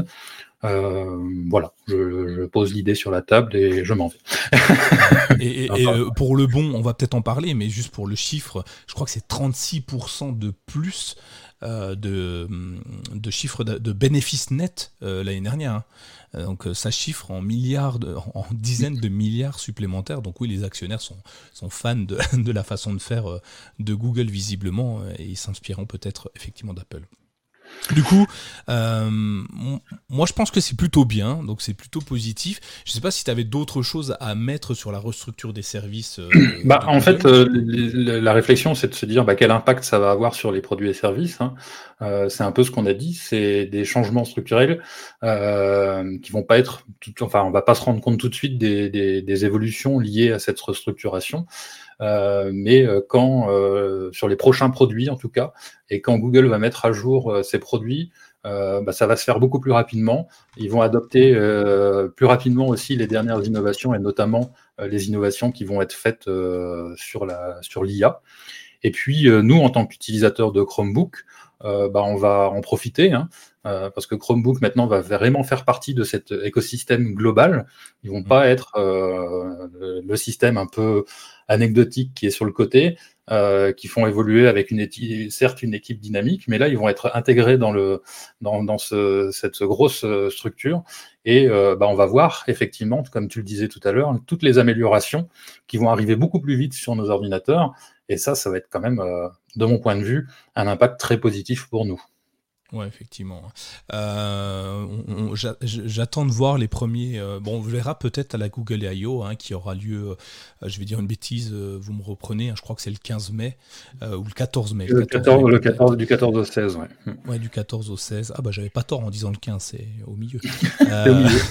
Euh, voilà, je, je pose l'idée sur la table et je m'en vais. Ouais. Et, et- et, euh, pour le bon, on va peut-être en parler, mais juste pour le chiffre, je crois que c'est trente-six pour cent de plus euh, de, de chiffre de, de bénéfices nets euh, l'année dernière. Hein. Euh, Donc euh, ça chiffre en milliards, de- en dizaines de milliards supplémentaires. Donc oui, les actionnaires sont, sont fans de, de la façon de faire euh, de Google visiblement, euh, et ils s'inspireront peut-être effectivement d'Apple. Du coup, euh, m- moi je pense que c'est plutôt bien, donc c'est plutôt positif. Je sais pas si tu avais d'autres choses à mettre sur la restructure des services euh, de, Bah, de en fait, Google. euh, les- les- la réflexion, c'est de se dire bah, quel impact ça va avoir sur les produits et services. Hein. Euh, c'est un peu ce qu'on a dit, c'est des changements structurels euh, qui vont pas être, tout, enfin, on va pas se rendre compte tout de suite des, des, des évolutions liées à cette restructuration. Euh, mais euh, quand euh, sur les prochains produits en tout cas, et quand Google va mettre à jour euh, ses produits, euh, bah, ça va se faire beaucoup plus rapidement. Ils vont adopter euh, plus rapidement aussi les dernières innovations et notamment euh, les innovations qui vont être faites euh, sur la sur l'I A. Et puis euh, nous, en tant qu'utilisateurs de Chromebook, euh, bah, on va en profiter. Hein, euh, parce que Chromebook maintenant va vraiment faire partie de cet écosystème global. Ils vont Mm. pas être euh, le, le système un peu anecdotique qui est sur le côté, euh, qui font évoluer avec une équipe, certes une équipe dynamique, mais là ils vont être intégrés dans le dans, dans ce, cette grosse structure et euh, bah, on va voir effectivement, comme tu le disais tout à l'heure, toutes les améliorations qui vont arriver beaucoup plus vite sur nos ordinateurs et ça, ça va être quand même, euh, de mon point de vue, un impact très positif pour nous. Ouais, effectivement. Euh, on- on- j'a- j'attends de voir les premiers. Euh, bon, on verra peut-être à la Google I O, hein, qui aura lieu. Euh, je vais dire une bêtise, euh, vous me reprenez, hein, je crois que c'est le quinze mai, euh, ou le quatorze mai. Le Le quatorze mai quatorze, le quatorze, peut-être. du quatorze au seize, ouais. Ouais, du quatorze au seize. Ah bah j'avais pas tort en disant le quinze, c'est au milieu. C'est au Euh, milieu.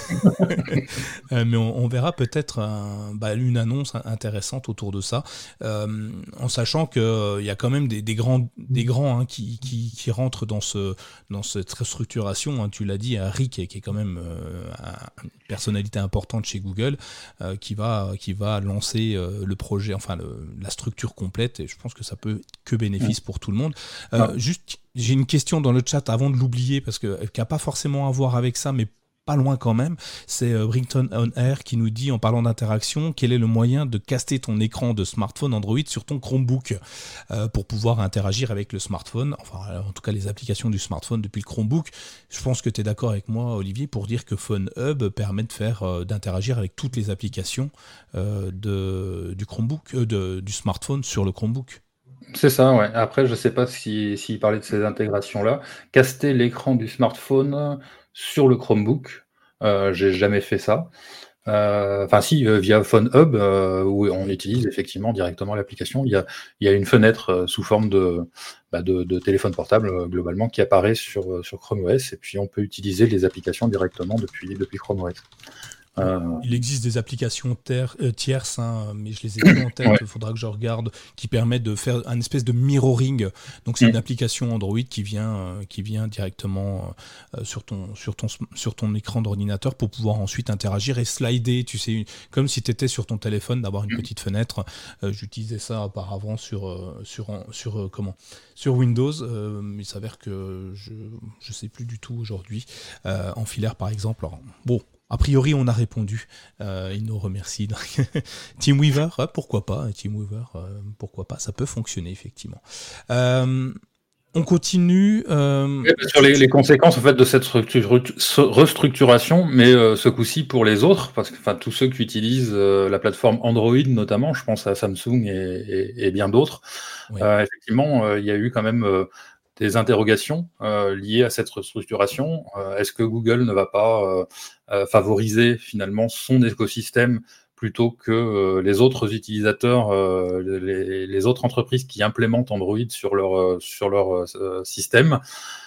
euh, mais on, on verra peut-être un- bah, une annonce intéressante autour de ça, euh, en sachant qu'il y a quand même des, des grands, des grands hein, qui, qui, qui rentrent dans, ce, dans cette restructuration. Hein. Tu l'as dit, hein, Rick, qui est quand même euh, un- une personnalité importante chez Google, euh, qui, va, qui va lancer euh, le projet, enfin le- la structure complète, et je pense que ça peut que bénéfice pour tout le monde. Euh, Ah. juste, j'ai une question dans le chat avant de l'oublier, parce que qui n'a pas forcément à voir avec ça, mais pas loin quand même. C'est euh, Brington On Air qui nous dit, en parlant d'interaction, quel est le moyen de caster ton écran de smartphone Android sur ton Chromebook euh, pour pouvoir interagir avec le smartphone, enfin en tout cas les applications du smartphone depuis le Chromebook. Je pense que tu es d'accord avec moi, Olivier, pour dire que Phone Hub permet de faire, euh, d'interagir avec toutes les applications euh, de, du Chromebook, euh, de, du smartphone sur le Chromebook. C'est ça, ouais. Après, je sais pas si s'il parlait de ces intégrations-là. Caster l'écran du smartphone sur le Chromebook, euh, j'ai jamais fait ça. Euh, Enfin, si, euh, via Phone Hub, euh, où on utilise effectivement directement l'application. Il y a, il y a une fenêtre euh, sous forme de, bah, de, de téléphone portable, euh, globalement, qui apparaît sur, euh, sur Chrome O S, et puis on peut utiliser les applications directement depuis, depuis Chrome O S. Euh, Il existe des applications ter- euh, tierces, hein, mais je les ai plus en tête, ouais. il faudra que je regarde, qui permettent de faire un espèce de mirroring. Donc c'est Mm. une application Android qui vient, euh, qui vient directement euh, sur, ton, sur, ton, sur ton écran d'ordinateur pour pouvoir ensuite interagir et slider, tu sais, une- comme si tu étais sur ton téléphone, d'avoir une Mm. petite fenêtre. Euh, J'utilisais ça auparavant sur, euh, sur, sur, euh, comment sur Windows. Euh, il s'avère que je ne sais plus du tout aujourd'hui. Euh, en filaire par exemple. Alors, bon. A priori, on a répondu. Euh, il nous remercie. Teamweaver, euh, pourquoi pas Teamweaver, euh, pourquoi pas Ça peut fonctionner, effectivement. Euh, on continue. Euh, Ouais, sur les, les conséquences en fait de cette structure- restructuration, mais euh, ce coup-ci pour les autres, parce que enfin tous ceux qui utilisent euh, la plateforme Android notamment, je pense à Samsung et, et- et bien d'autres, oui. euh, effectivement, euh, il y a eu quand même euh, des interrogations euh, liées à cette restructuration. Euh, est-ce que Google ne va pas euh, euh, favoriser finalement son écosystème plutôt que euh, les autres utilisateurs, euh, les, les autres entreprises qui implémentent Android sur leur, euh, sur leur euh, système.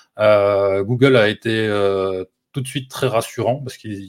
Euh, Google a été euh, tout de suite très rassurant parce qu'il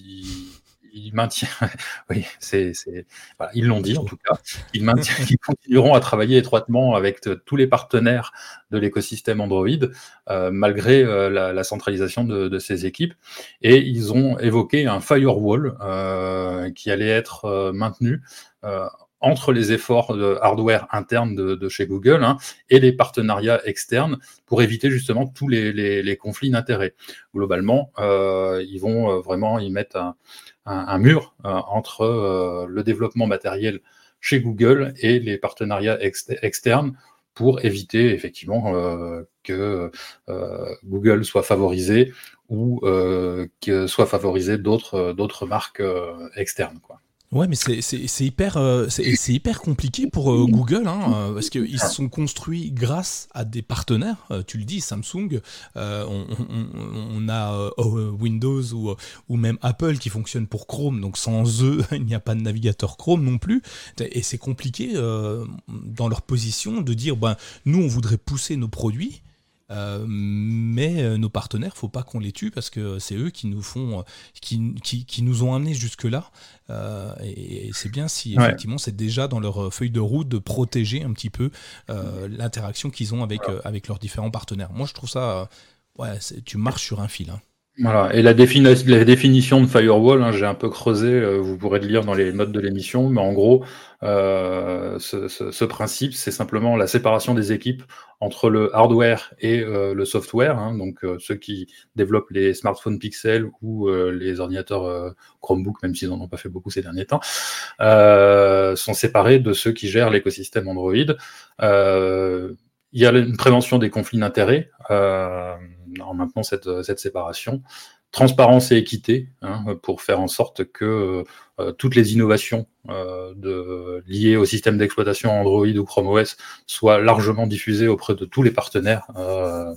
il maintient, oui, c'est, c'est, voilà, ils l'ont dit en tout cas, ils, maintient, ils continueront à travailler étroitement avec t- tous les partenaires de l'écosystème Android, euh, malgré euh, la, la centralisation de, de ces équipes. Et ils ont évoqué un firewall euh, qui allait être euh, maintenu euh, entre les efforts de hardware interne de, de chez Google hein, et les partenariats externes pour éviter justement tous les, les, les conflits d'intérêts. Globalement, euh, ils vont euh, vraiment y mettre un, un, un mur euh, entre euh, le développement matériel chez Google et les partenariats ex- externes pour éviter effectivement euh, que euh, Google soit favorisé ou euh, que soient favorisées d'autres, d'autres marques euh, externes, quoi. Ouais, mais c'est, c'est, c'est hyper, euh, c'est, c'est hyper compliqué pour euh, Google, hein, euh, parce qu'ils se sont construits grâce à des partenaires. Euh, tu le dis, Samsung, euh, on, on, on a euh, Windows ou, ou même Apple qui fonctionne pour Chrome, donc sans eux, il n'y a pas de navigateur Chrome non plus. Et c'est compliqué euh, dans leur position de dire, ben, nous, on voudrait pousser nos produits. Euh, mais euh, nos partenaires, faut pas qu'on les tue parce que c'est eux qui nous font, qui, qui, qui nous ont amenés jusque là. Euh, et, et c'est bien si effectivement ouais. c'est déjà dans leur feuille de route de protéger un petit peu euh, l'interaction qu'ils ont avec euh, avec leurs différents partenaires. Moi, je trouve ça, euh, ouais, c'est, tu marches sur un fil. Hein. Voilà. Et la, défini- la définition de firewall, hein, j'ai un peu creusé, euh, vous pourrez le lire dans les notes de l'émission, mais en gros, euh, ce, ce, ce principe, c'est simplement la séparation des équipes entre le hardware et euh, le software, hein, donc euh, ceux qui développent les smartphones Pixel ou euh, les ordinateurs euh, Chromebook, même s'ils n'en ont pas fait beaucoup ces derniers temps, euh, sont séparés de ceux qui gèrent l'écosystème Android. Euh, Il y a une prévention des conflits d'intérêts euh, en maintenant cette, cette séparation. Transparence et équité hein, pour faire en sorte que euh, toutes les innovations euh, de, liées au système d'exploitation Android ou Chrome O S soient largement diffusées auprès de tous les partenaires, euh,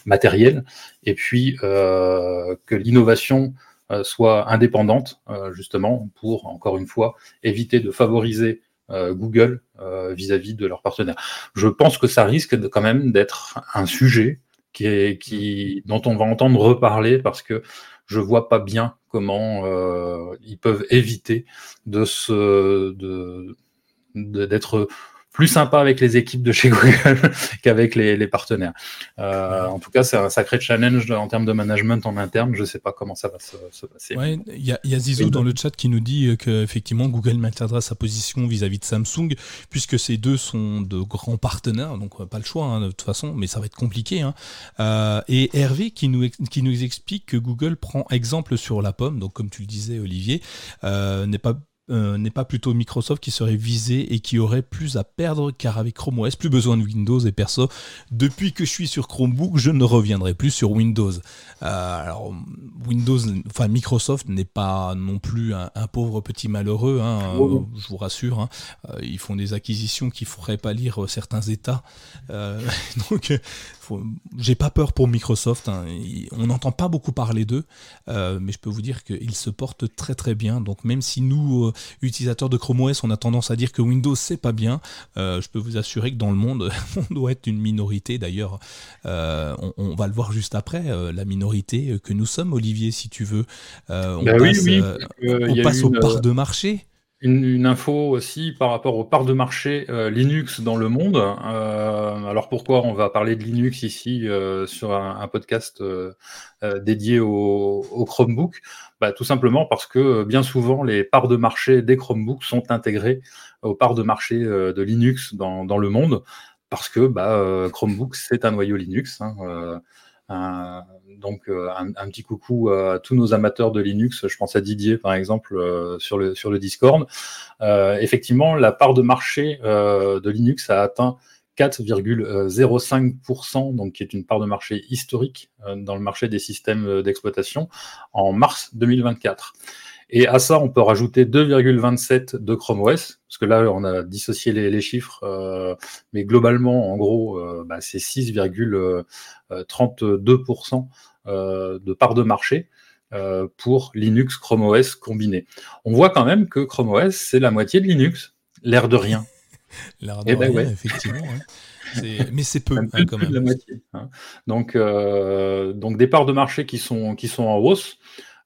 matériel, et puis euh, que l'innovation euh, soit indépendante, euh, justement, pour, encore une fois, éviter de favoriser euh, Google euh, vis-à-vis de leurs partenaires. Je pense que ça risque de, quand même d'être un sujet qui est, qui, dont on va entendre reparler, parce que je vois pas bien comment euh, ils peuvent éviter de se, de, de, d'être plus sympa avec les équipes de chez Google qu'avec les, les partenaires. Euh, en tout cas, c'est un sacré challenge en termes de management en interne. Je ne sais pas comment ça va se, se passer. Ouais, il y a, y a Zizou oui, dans le chat qui nous dit qu'effectivement Google maintiendra sa position vis-à-vis de Samsung, puisque ces deux sont de grands partenaires, donc pas le choix hein, de toute façon, mais ça va être compliqué. Hein. Euh, et Hervé qui nous, qui nous explique que Google prend exemple sur la pomme, donc comme tu le disais Olivier, euh, n'est pas Euh, n'est pas plutôt Microsoft qui serait visé et qui aurait plus à perdre, car avec Chrome O S, plus besoin de Windows. Et perso, depuis que je suis sur Chromebook, je ne reviendrai plus sur Windows. Euh, alors, Windows, enfin Microsoft n'est pas non plus un, un pauvre petit malheureux, hein, euh, je vous rassure. Hein. Euh, ils font des acquisitions qui feraient pâlir certains États. Euh, donc, faut, j'ai pas peur pour Microsoft. Hein. On n'entend pas beaucoup parler d'eux, euh, mais je peux vous dire qu'ils se portent très très bien. Donc, même si nous, euh, utilisateurs de Chrome O S, on a tendance à dire que Windows c'est pas bien, euh, je peux vous assurer que dans le monde on doit être une minorité. D'ailleurs euh, on, on va le voir juste après, euh, la minorité que nous sommes, Olivier, si tu veux. euh, on ben passe, oui, oui, euh, on passe aux une, parts de marché. Une, une info aussi par rapport aux parts de marché euh, Linux dans le monde. Euh, alors pourquoi on va parler de Linux ici euh, sur un, un podcast euh, euh, dédié au, au Chromebook? Bah, tout simplement parce que bien souvent les parts de marché des Chromebooks sont intégrées aux parts de marché euh, de Linux dans, dans le monde, parce que bah, euh, Chromebook c'est un noyau Linux. Hein, euh, un, donc euh, un, un petit coucou à tous nos amateurs de Linux, je pense à Didier par exemple euh, sur, le, sur le Discord. Euh, effectivement, la part de marché euh, de Linux a atteint quatre virgule zéro cinq pour cent, donc qui est une part de marché historique euh, dans le marché des systèmes d'exploitation en mars deux mille vingt-quatre. Et à ça, on peut rajouter deux virgule vingt-sept de Chrome O S, parce que là, on a dissocié les, les chiffres, euh, mais globalement, en gros, euh, bah, c'est six virgule trente-deux pour cent euh, de part de marché euh, pour Linux Chrome O S combiné. On voit quand même que Chrome O S, c'est la moitié de Linux, l'air de rien. L'air de Et rien, ben ouais. Effectivement. Hein. C'est... Mais c'est peu, même hein, quand même. De la moitié, hein. Donc, euh, donc, des parts de marché qui sont, qui sont en hausse.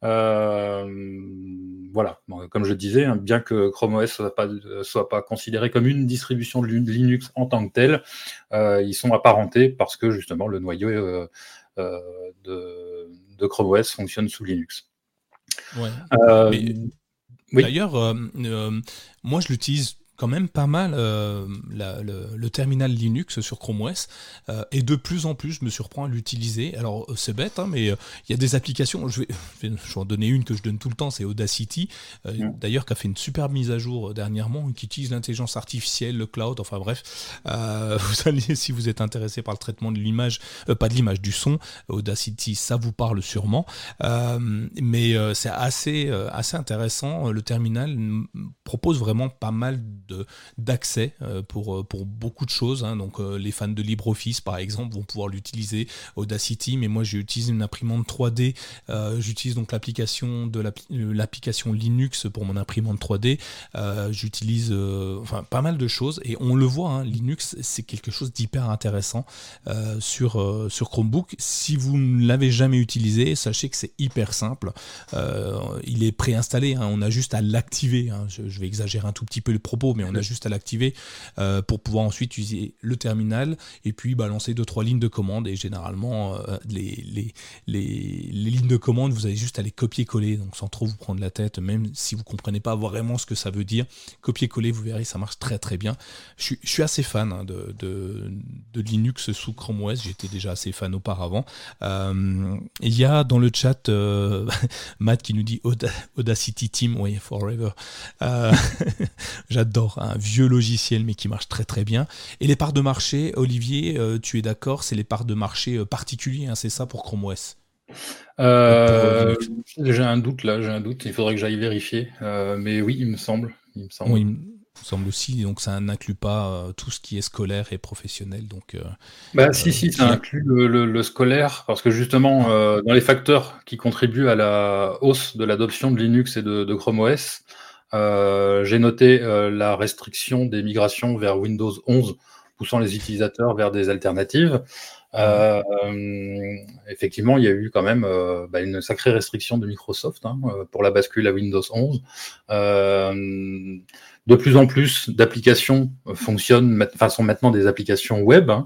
Euh, voilà, bon, comme je disais, hein, bien que Chrome O S soit pas, soit pas considéré comme une distribution de Linux en tant que telle, euh, ils sont apparentés parce que justement le noyau euh, euh, de, de Chrome O S fonctionne sous Linux. Ouais. Euh, Mais, oui. D'ailleurs, euh, euh, moi je l'utilise quand même pas mal euh, la, le, le terminal Linux sur Chrome O S euh, et de plus en plus je me surprends à l'utiliser. Alors c'est bête hein, mais il euh, y a des applications, je vais, je vais en donner une que je donne tout le temps, c'est Audacity euh, mmh. d'ailleurs qui a fait une superbe mise à jour dernièrement, qui utilise l'intelligence artificielle, le cloud, enfin bref euh, vous allez, si vous êtes intéressé par le traitement de l'image, euh, pas de l'image, du son, Audacity ça vous parle sûrement euh, mais euh, c'est assez, euh, assez intéressant. Le terminal m- propose vraiment pas mal de De, d'accès euh, pour, pour beaucoup de choses. Hein. Donc, euh, les fans de LibreOffice, par exemple, vont pouvoir l'utiliser, Audacity, mais moi, j'utilise une imprimante trois D. Euh, j'utilise donc l'application, de l'appli- l'application Linux pour mon imprimante trois D. Euh, j'utilise euh, enfin, pas mal de choses. Et on le voit, hein, Linux, c'est quelque chose d'hyper intéressant euh, sur, euh, sur Chromebook. Si vous ne l'avez jamais utilisé, sachez que c'est hyper simple. Euh, il est préinstallé. Hein. On a juste à l'activer. Hein. Je, je vais exagérer un tout petit peu le propos, mais on a juste à l'activer euh, pour pouvoir ensuite utiliser le terminal et puis balancer deux trois lignes de commande. Et généralement euh, les, les, les, les lignes de commande, vous avez juste à les copier-coller, donc sans trop vous prendre la tête, même si vous comprenez pas vraiment ce que ça veut dire. Copier-coller, vous verrez, ça marche très très bien. Je suis, je suis assez fan hein, de, de, de Linux sous Chrome O S, j'étais déjà assez fan auparavant. Euh, il y a dans le chat euh, Matt qui nous dit Aud- Audacity Team, oui, forever. Euh, j'adore, un vieux logiciel mais qui marche très très bien. Et les parts de marché, Olivier, euh, tu es d'accord, c'est les parts de marché euh, particuliers, hein, c'est ça pour Chrome O S? euh, J'ai un doute là, j'ai un doute, il faudrait que j'aille vérifier. Euh, mais oui, il me semble. Il me semble. Oui, me semble aussi. Donc ça n'inclut pas euh, tout ce qui est scolaire et professionnel. Donc, euh, bah, si, euh, si, ça qui... inclut le, le, le scolaire, parce que justement, ah. euh, dans les facteurs qui contribuent à la hausse de l'adoption de Linux et de, de Chrome O S, euh, j'ai noté euh, la restriction des migrations vers Windows onze, poussant les utilisateurs vers des alternatives. Euh, euh, effectivement, il y a eu quand même euh, bah, une sacrée restriction de Microsoft hein, pour la bascule à Windows onze. Euh, de plus en plus d'applications fonctionnent, enfin sont maintenant des applications web. Hein.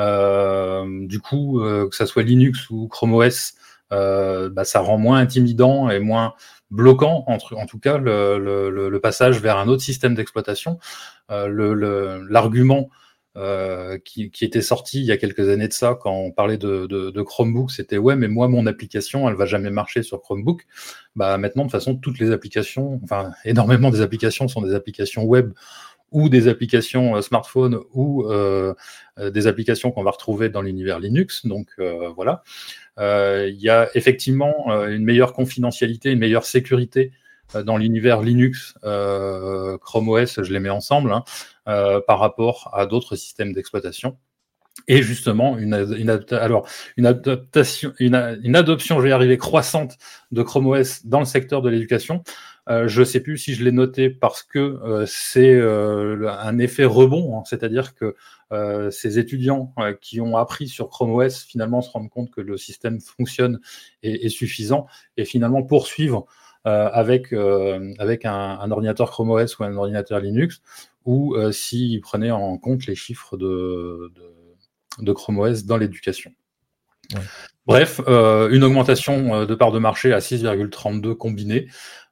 Euh, du coup, euh, que ça soit Linux ou Chrome O S, euh, bah, ça rend moins intimidant et moins bloquant, entre, en tout cas, le, le, le passage vers un autre système d'exploitation. Euh, le, le, l'argument Euh, qui, qui était sorti il y a quelques années de ça, quand on parlait de, de, de Chromebook, c'était ouais, mais moi, mon application, elle va jamais marcher sur Chromebook. Bah, maintenant, de toute façon, toutes les applications, enfin, énormément des applications sont des applications web ou des applications euh, smartphone ou euh, euh, des applications qu'on va retrouver dans l'univers Linux. Donc, euh, voilà. Euh, il y a effectivement euh, une meilleure confidentialité, une meilleure sécurité dans l'univers Linux, euh, Chrome O S, je les mets ensemble, hein, euh, par rapport à d'autres systèmes d'exploitation. Et justement, une, une, alors, une, adaptation, une, une adoption, je vais y arriver, croissante de Chrome O S dans le secteur de l'éducation. Euh, je ne sais plus si je l'ai noté parce que euh, c'est euh, un effet rebond, hein, c'est-à-dire que euh, ces étudiants euh, qui ont appris sur Chrome O S finalement se rendent compte que le système fonctionne et est suffisant et finalement poursuivre Euh, avec, euh, avec un, un ordinateur Chrome O S ou un ordinateur Linux, ou euh, s'ils prenaient en compte les chiffres de, de, de Chrome O S dans l'éducation. Ouais. Bref, euh, une augmentation de part de marché à six virgule trente-deux combiné,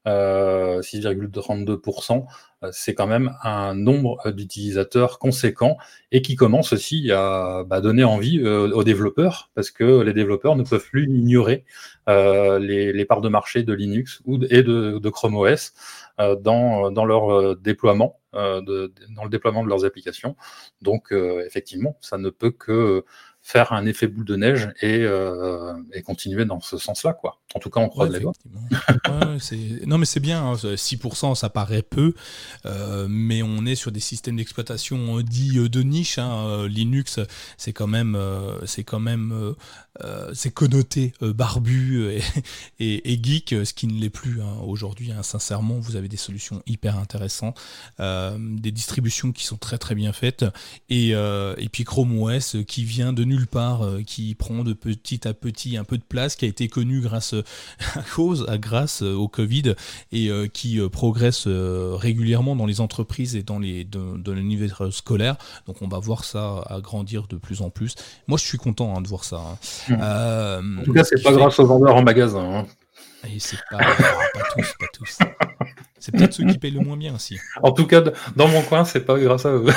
euh, six virgule trente-deux pour cent, c'est quand même un nombre d'utilisateurs conséquent et qui commence aussi à bah, donner envie euh, aux développeurs, parce que les développeurs ne peuvent plus ignorer euh, les, les parts de marché de Linux ou de, et de, de Chrome O S euh, dans, dans leur euh, déploiement, euh, de, dans le déploiement de leurs applications. Donc euh, effectivement, ça ne peut que faire un effet boule de neige et, euh, et continuer dans ce sens-là, quoi. En tout cas, on croise ouais, les doigts. Ouais, c'est... Non, mais c'est bien, hein, six pour cent, ça paraît peu, euh, mais on est sur des systèmes d'exploitation dits de niche. Hein. Linux, c'est quand même, euh, c'est quand même, euh, c'est connoté euh, barbu et, et, et geek, ce qui ne l'est plus hein, aujourd'hui. Hein. Sincèrement, vous avez des solutions hyper intéressantes, euh, des distributions qui sont très très bien faites, et, euh, et puis Chrome O S qui vient de nulle part, euh, qui prend de petit à petit un peu de place, qui a été connu grâce à cause, à grâce au Covid et euh, qui euh, progresse euh, régulièrement dans les entreprises et dans les dans, dans l'univers scolaire. Donc on va voir ça agrandir de plus en plus. Moi je suis content hein, de voir ça. Hein. Mmh. Euh, en tout cas, c'est pas fait... grâce aux vendeurs en magasin. Hein. Et c'est pas, pas tous, pas tous. C'est peut-être ceux qui payent le moins bien aussi. En tout cas, dans mon coin, c'est pas grâce à eux.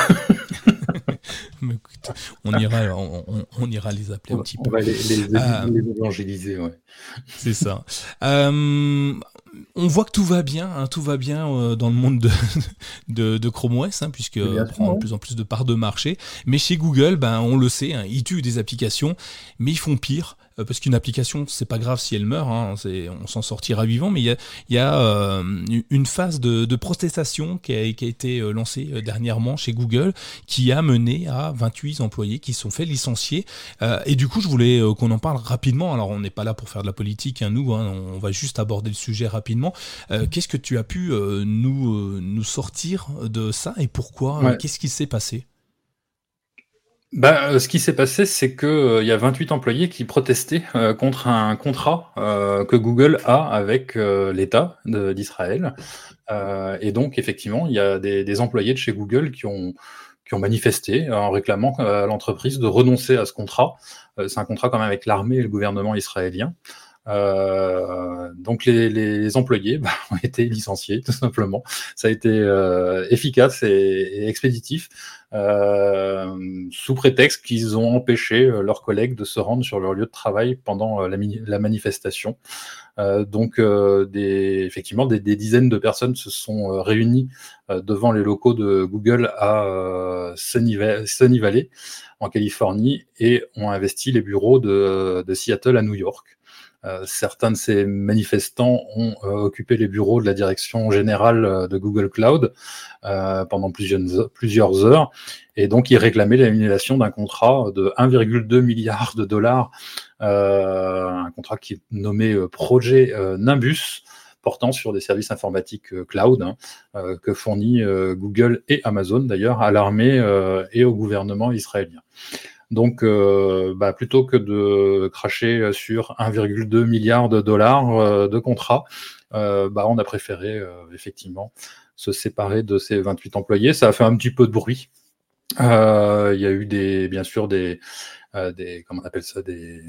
Mais écoute, on ira, on, on, on ira les appeler un petit on peu. On va les, les, euh, les évangéliser, ouais. C'est ça. Euh, on voit que tout va bien, hein, tout va bien euh, dans le monde de, de, de Chrome O S, hein, puisque euh, prend de plus en plus de parts de marché. Mais chez Google, ben, on le sait, hein, ils tuent des applications, mais ils font pire. Parce qu'une application, c'est pas grave si elle meurt, hein, c'est, on s'en sortira vivant, mais il y a, il y a euh, une phase de, de protestation qui a, qui a été lancée dernièrement chez Google, qui a mené à vingt-huit employés qui se sont fait licencier. Euh, et du coup, je voulais euh, qu'on en parle rapidement. Alors, on n'est pas là pour faire de la politique, hein, nous, hein, on va juste aborder le sujet rapidement. Euh, qu'est-ce que tu as pu euh, nous, euh, nous sortir de ça et pourquoi ouais. Qu'est-ce qui s'est passé ? Bah, ce qui s'est passé, c'est que euh, y a vingt-huit employés qui protestaient euh, contre un contrat euh, que Google a avec euh, l'État de, d'Israël. Euh, et donc, effectivement, il y a des, des employés de chez Google qui ont, qui ont manifesté en réclamant à l'entreprise de renoncer à ce contrat. Euh, c'est un contrat quand même avec l'armée et le gouvernement israélien. Euh, donc les, les employés bah, ont été licenciés tout simplement. Ça a été euh, efficace et, et expéditif euh, sous prétexte qu'ils ont empêché leurs collègues de se rendre sur leur lieu de travail pendant la, la manifestation. Euh, donc euh, des, effectivement des, des dizaines de personnes se sont euh, réunies euh, devant les locaux de Google à euh, Sunny, Sunny Valley en Californie et ont investi les bureaux de, de Seattle à New York. euh, certains de ces manifestants ont euh, occupé les bureaux de la direction générale de Google Cloud euh, pendant plusieurs, plusieurs heures, et donc ils réclamaient l'annulation d'un contrat de un virgule deux milliard de dollars, euh, un contrat qui est nommé euh, projet euh, Nimbus, portant sur des services informatiques euh, cloud hein, euh, que fournit euh, Google et Amazon d'ailleurs à l'armée euh, et au gouvernement israélien. Donc, euh, bah, plutôt que de cracher sur un virgule deux milliard de dollars euh, de contrats, euh, bah, on a préféré euh, effectivement se séparer de ces vingt-huit employés. Ça a fait un petit peu de bruit. Euh, il y a eu des, bien sûr des, euh, des comment on appelle ça, des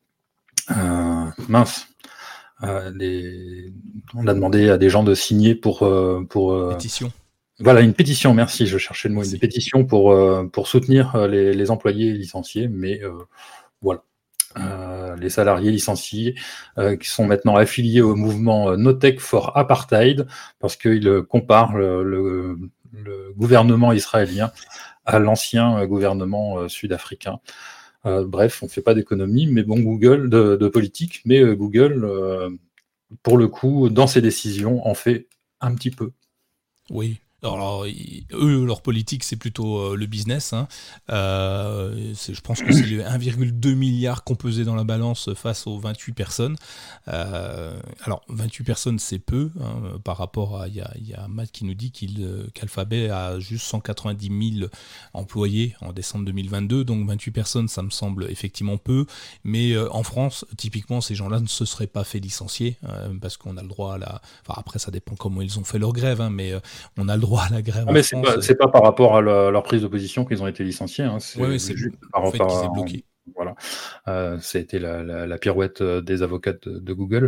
euh, mince. Euh, des... On a demandé à des gens de signer pour euh, pour euh... pétition. Voilà, une pétition, merci, je cherchais le mot, Merci. une pétition pour, euh, pour soutenir euh, les, les employés licenciés, mais euh, voilà. Euh, les salariés licenciés euh, qui sont maintenant affiliés au mouvement euh, No Tech for Apartheid, parce qu'ils euh, comparent le, le, le gouvernement israélien à l'ancien euh, gouvernement euh, sud-africain. Euh, bref, on ne fait pas d'économie, mais bon, Google, de, de politique, mais euh, Google, euh, pour le coup, dans ses décisions, en fait un petit peu. Oui. Alors, ils, eux, leur politique, c'est plutôt euh, le business. Hein. Euh, c'est, je pense que c'est le un virgule deux milliard qu'on pesait dans la balance face aux vingt-huit personnes. Euh, alors, vingt-huit personnes, c'est peu hein, par rapport à... Il y a, y a Matt qui nous dit qu'il, euh, qu'Alphabet a juste cent quatre-vingt-dix mille employés en décembre deux mille vingt-deux. Donc, vingt-huit personnes, ça me semble effectivement peu. Mais euh, en France, typiquement, ces gens-là ne se seraient pas fait licencier euh, parce qu'on a le droit à la... Enfin, après, ça dépend comment ils ont fait leur grève, hein, mais euh, on a le droit à la grève ah, en mais France. c'est pas, c'est pas par rapport à la, leur prise de position qu'ils ont été licenciés. Hein, c'est ouais, c'est juste le par fait rapport qu'ils aient à, bloqué. Voilà, euh, c'était la, la, la pirouette des avocats de, de Google.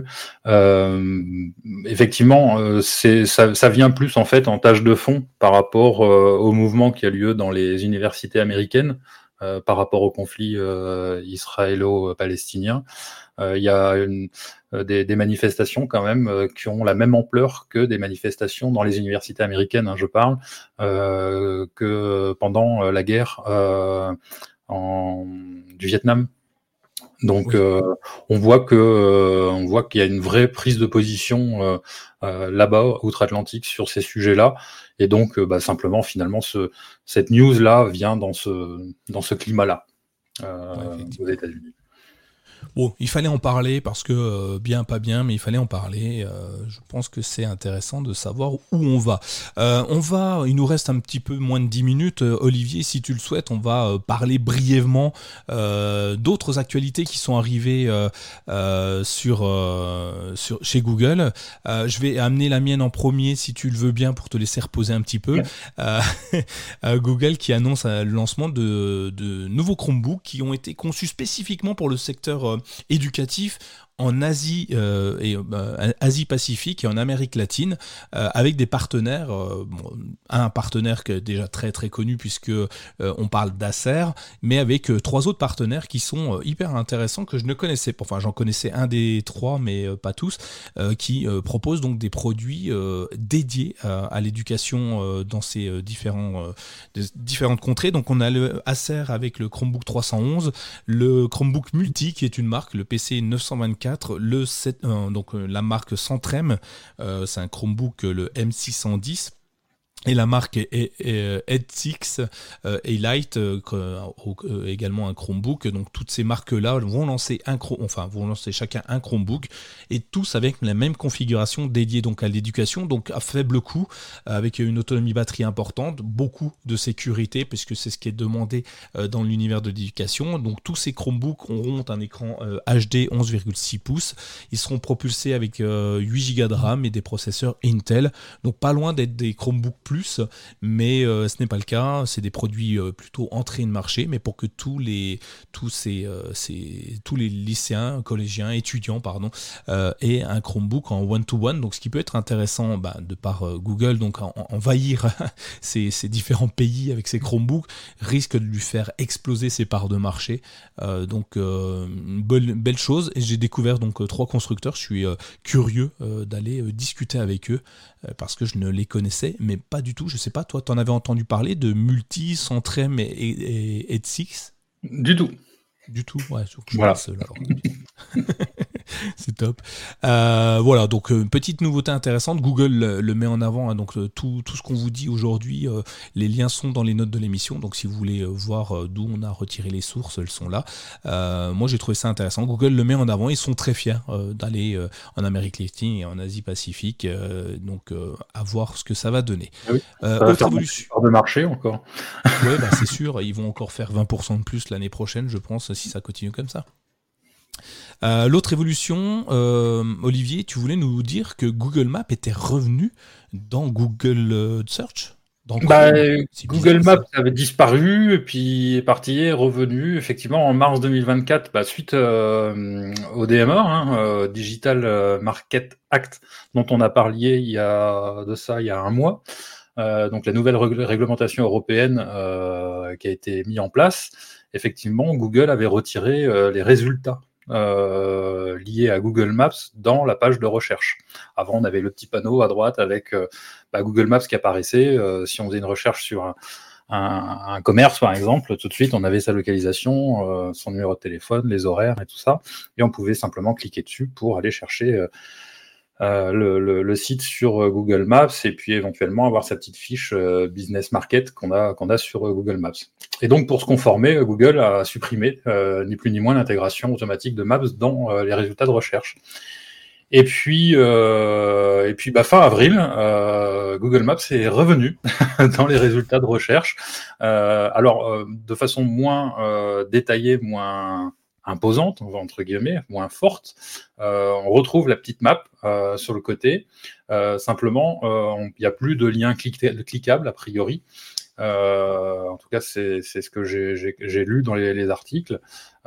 Euh, effectivement, euh, c'est, ça, ça vient plus en fait en tâche de fond par rapport euh, au mouvement qui a lieu dans les universités américaines euh, par rapport au conflit euh, israélo-palestinien. Il euh, y a une, euh, des, des manifestations quand même euh, qui ont la même ampleur que des manifestations dans les universités américaines, hein, je parle, euh, que pendant la guerre euh, en, du Vietnam. Donc, oui. euh, on voit que euh, on voit qu'il y a une vraie prise de position euh, euh, là-bas, outre-Atlantique, sur ces sujets-là. Et donc, euh, bah, simplement, finalement, ce, cette news-là vient dans ce dans ce climat-là euh, ouais, aux États-Unis. Bon, il fallait en parler parce que, euh, bien, pas bien, mais il fallait en parler. Euh, je pense que c'est intéressant de savoir où on va. Euh, on va, il nous reste un petit peu moins de dix minutes. Euh, Olivier, si tu le souhaites, on va euh, parler brièvement euh, d'autres actualités qui sont arrivées euh, euh, sur, euh, sur, chez Google. Euh, je vais amener la mienne en premier, si tu le veux bien, pour te laisser reposer un petit peu. Euh, Google qui annonce le lancement de, de nouveaux Chromebooks qui ont été conçus spécifiquement pour le secteur euh, éducatif en Asie euh, et euh, Asie Pacifique et en Amérique latine euh, avec des partenaires euh, bon, un partenaire qui est déjà très très connu puisque euh, on parle d'Acer, mais avec euh, trois autres partenaires qui sont euh, hyper intéressants que je ne connaissais pas, enfin j'en connaissais un des trois mais euh, pas tous, euh, qui euh, proposent donc des produits euh, dédiés à, à l'éducation euh, dans ces euh, différents euh, des différentes contrées. Donc on a le Acer avec le Chromebook trois cent onze, le Chromebook Multi qui est une marque, le P C neuf cent vingt-quatre, le sept, euh, donc euh, la marque Centrem, euh, c'est un Chromebook, le M six cent dix. Et la marque Edsix euh, et Light, euh, euh, également un Chromebook. Donc toutes ces marques-là vont lancer un, enfin vont lancer chacun un Chromebook et tous avec la même configuration dédiée donc à l'éducation, donc à faible coût, avec une autonomie batterie importante, beaucoup de sécurité puisque c'est ce qui est demandé euh, dans l'univers de l'éducation. Donc tous ces Chromebooks auront un écran euh, H D onze virgule six pouces. Ils seront propulsés avec euh, huit giga de RAM et des processeurs Intel. Donc pas loin d'être des Chromebooks plus. Mais euh, ce n'est pas le cas, c'est des produits euh, plutôt entrée de marché, mais pour que tous les tous ces, euh, ces tous les lycéens, collégiens, étudiants pardon, euh, aient un Chromebook en one-to-one. Donc ce qui peut être intéressant bah, de par euh, Google, donc en, envahir ces, ces différents pays avec ces Chromebooks risque de lui faire exploser ses parts de marché. Euh, donc euh, une belle, belle chose. Et j'ai découvert donc euh, trois constructeurs. Je suis euh, curieux euh, d'aller euh, discuter avec eux euh, parce que je ne les connaissais, mais pas du tout. Je sais pas, toi, tu en avais entendu parler de Multi, Centrem et, et, et Edsix ? Du tout. Du tout, ouais. Je voilà. seul, alors. C'est top. Euh, voilà, donc euh, petite nouveauté intéressante. Google le, le met en avant. Hein, donc euh, tout, tout ce qu'on vous dit aujourd'hui, euh, les liens sont dans les notes de l'émission. Donc si vous voulez euh, voir euh, d'où on a retiré les sources, elles sont là. Euh, moi, j'ai trouvé ça intéressant. Google le met en avant. Ils sont très fiers euh, d'aller euh, en Amérique latine et en Asie Pacifique. Euh, donc euh, à voir ce que ça va donner. Ah oui, Euh, ça va autre faire évolution. part de marché encore. Ouais, bah c'est sûr. Ils vont encore faire vingt pour cent de plus l'année prochaine, je pense, si ça continue comme ça. Euh, l'autre évolution, euh, Olivier, tu voulais nous dire que Google Maps était revenu dans Google Search, dans Chrome. Bah, C'est Google bizarre, Maps ça. avait disparu et puis est parti, est revenu effectivement en mars deux mille vingt-quatre, bah, suite euh, au D M A, hein, euh, Digital Market Act, dont on a parlé il y a de ça il y a un mois. Euh, donc la nouvelle rég- réglementation européenne euh, qui a été mise en place. Effectivement, Google avait retiré euh, les résultats euh, liés à Google Maps dans la page de recherche. Avant, on avait le petit panneau à droite avec euh, bah, Google Maps qui apparaissait. Euh, si on faisait une recherche sur un, un, un commerce, par exemple, tout de suite, on avait sa localisation, euh, son numéro de téléphone, les horaires et tout ça. Et on pouvait simplement cliquer dessus pour aller chercher euh, euh, le, le, le site sur euh, Google Maps et puis éventuellement avoir sa petite fiche euh, Business Market qu'on a, qu'on a sur euh, Google Maps. Et donc, pour se conformer, Google a supprimé euh, ni plus ni moins l'intégration automatique de Maps dans euh, les résultats de recherche. Et puis, euh, et puis bah, fin avril, euh, Google Maps est revenu dans les résultats de recherche. Euh, alors, euh, de façon moins euh, détaillée, moins imposante, entre guillemets, moins forte. Euh, on retrouve la petite map euh, sur le côté. Euh, simplement, il n'y a plus de lien clic- cliquable, a priori. Euh, en tout cas, c'est, c'est ce que j'ai, j'ai, j'ai lu dans les, les articles.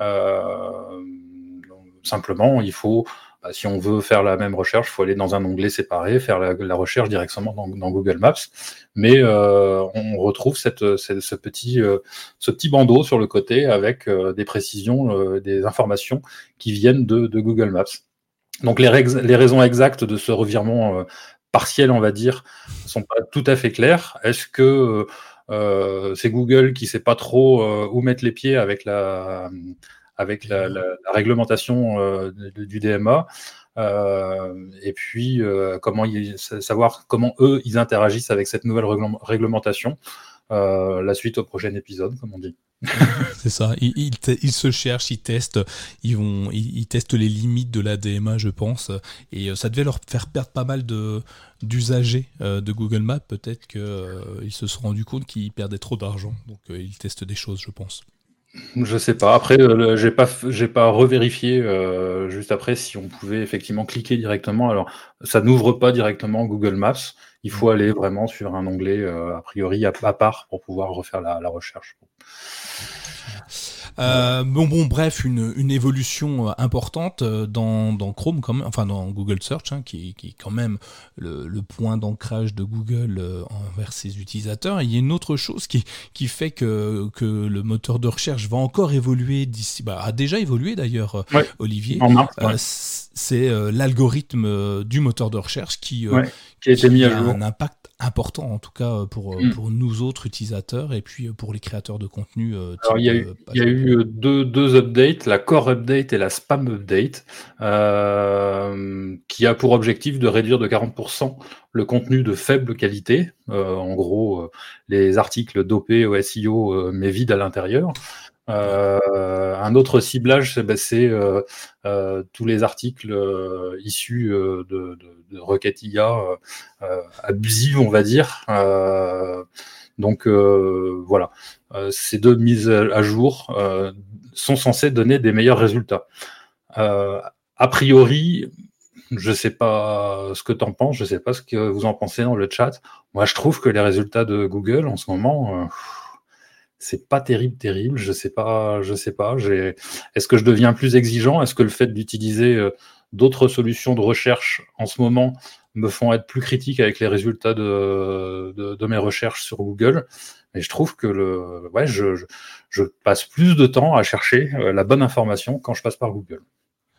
Euh, simplement, il faut, bah, si on veut faire la même recherche, il faut aller dans un onglet séparé, faire la, la recherche directement dans, dans Google Maps. Mais euh, on retrouve cette, cette, ce, petit, euh, ce petit bandeau sur le côté avec euh, des précisions, euh, des informations qui viennent de, de Google Maps. Donc les, règles, les raisons exactes de ce revirement euh, partiel, on va dire, sont pas tout à fait claires. Est-ce que euh, c'est Google qui sait pas trop euh, où mettre les pieds avec la, avec la, la, la réglementation euh, du D M A euh, et puis euh, comment ils, savoir comment eux ils interagissent avec cette nouvelle réglementation. Euh, la suite au prochain épisode, comme on dit. C'est ça, ils, ils, ils se cherchent, ils testent, ils, vont, ils, ils testent les limites de la D M A, je pense, et ça devait leur faire perdre pas mal de, d'usagers euh, de Google Maps. Peut-être qu'ils euh, se sont rendus compte qu'ils perdaient trop d'argent, donc euh, ils testent des choses, je pense. Je sais pas. Après, euh, j'ai pas, j'ai pas revérifié euh, juste après si on pouvait effectivement cliquer directement. Alors, ça n'ouvre pas directement Google Maps. Il faut aller vraiment sur un onglet euh, a priori à, à part pour pouvoir refaire la, la recherche. Euh, bon, bon, bref, une, une évolution importante dans, dans Chrome, quand même, enfin dans Google Search, hein, qui, qui est quand même le, le point d'ancrage de Google euh, envers ses utilisateurs. Et il y a une autre chose qui, qui fait que, que le moteur de recherche va encore évoluer d'ici, bah, a déjà évolué d'ailleurs, ouais, Olivier. En mars, euh, ouais. C'est euh, l'algorithme du moteur de recherche qui, euh, ouais, qui a, été qui mis à, a jour. un impact important, en tout cas pour, mm. pour nous autres utilisateurs et puis pour les créateurs de contenu. Euh, Alors, il y a eu, il y a eu deux, deux updates, la Core Update et la Spam Update, euh, qui a pour objectif de réduire de quarante pour cent le contenu de faible qualité. Euh, en gros, euh, les articles dopés au S E O, euh, mais vides à l'intérieur. Euh, un autre ciblage, c'est, bah, c'est euh, euh, tous les articles euh, issus euh, de, de, de requêtes I A euh, abusives, on va dire. Euh, donc euh, voilà, euh, ces deux mises à jour euh, sont censées donner des meilleurs résultats. Euh, a priori, je sais pas ce que tu en penses, je sais pas ce que vous en pensez dans le chat. Moi, je trouve que les résultats de Google en ce moment, euh, c'est pas terrible, terrible. Je sais pas, je sais pas. J'ai... Est-ce que je deviens plus exigeant ? Est-ce que le fait d'utiliser euh, d'autres solutions de recherche en ce moment me font être plus critique avec les résultats de, de, de mes recherches sur Google ? Mais je trouve que le, ouais, je, je, je passe plus de temps à chercher euh, la bonne information quand je passe par Google.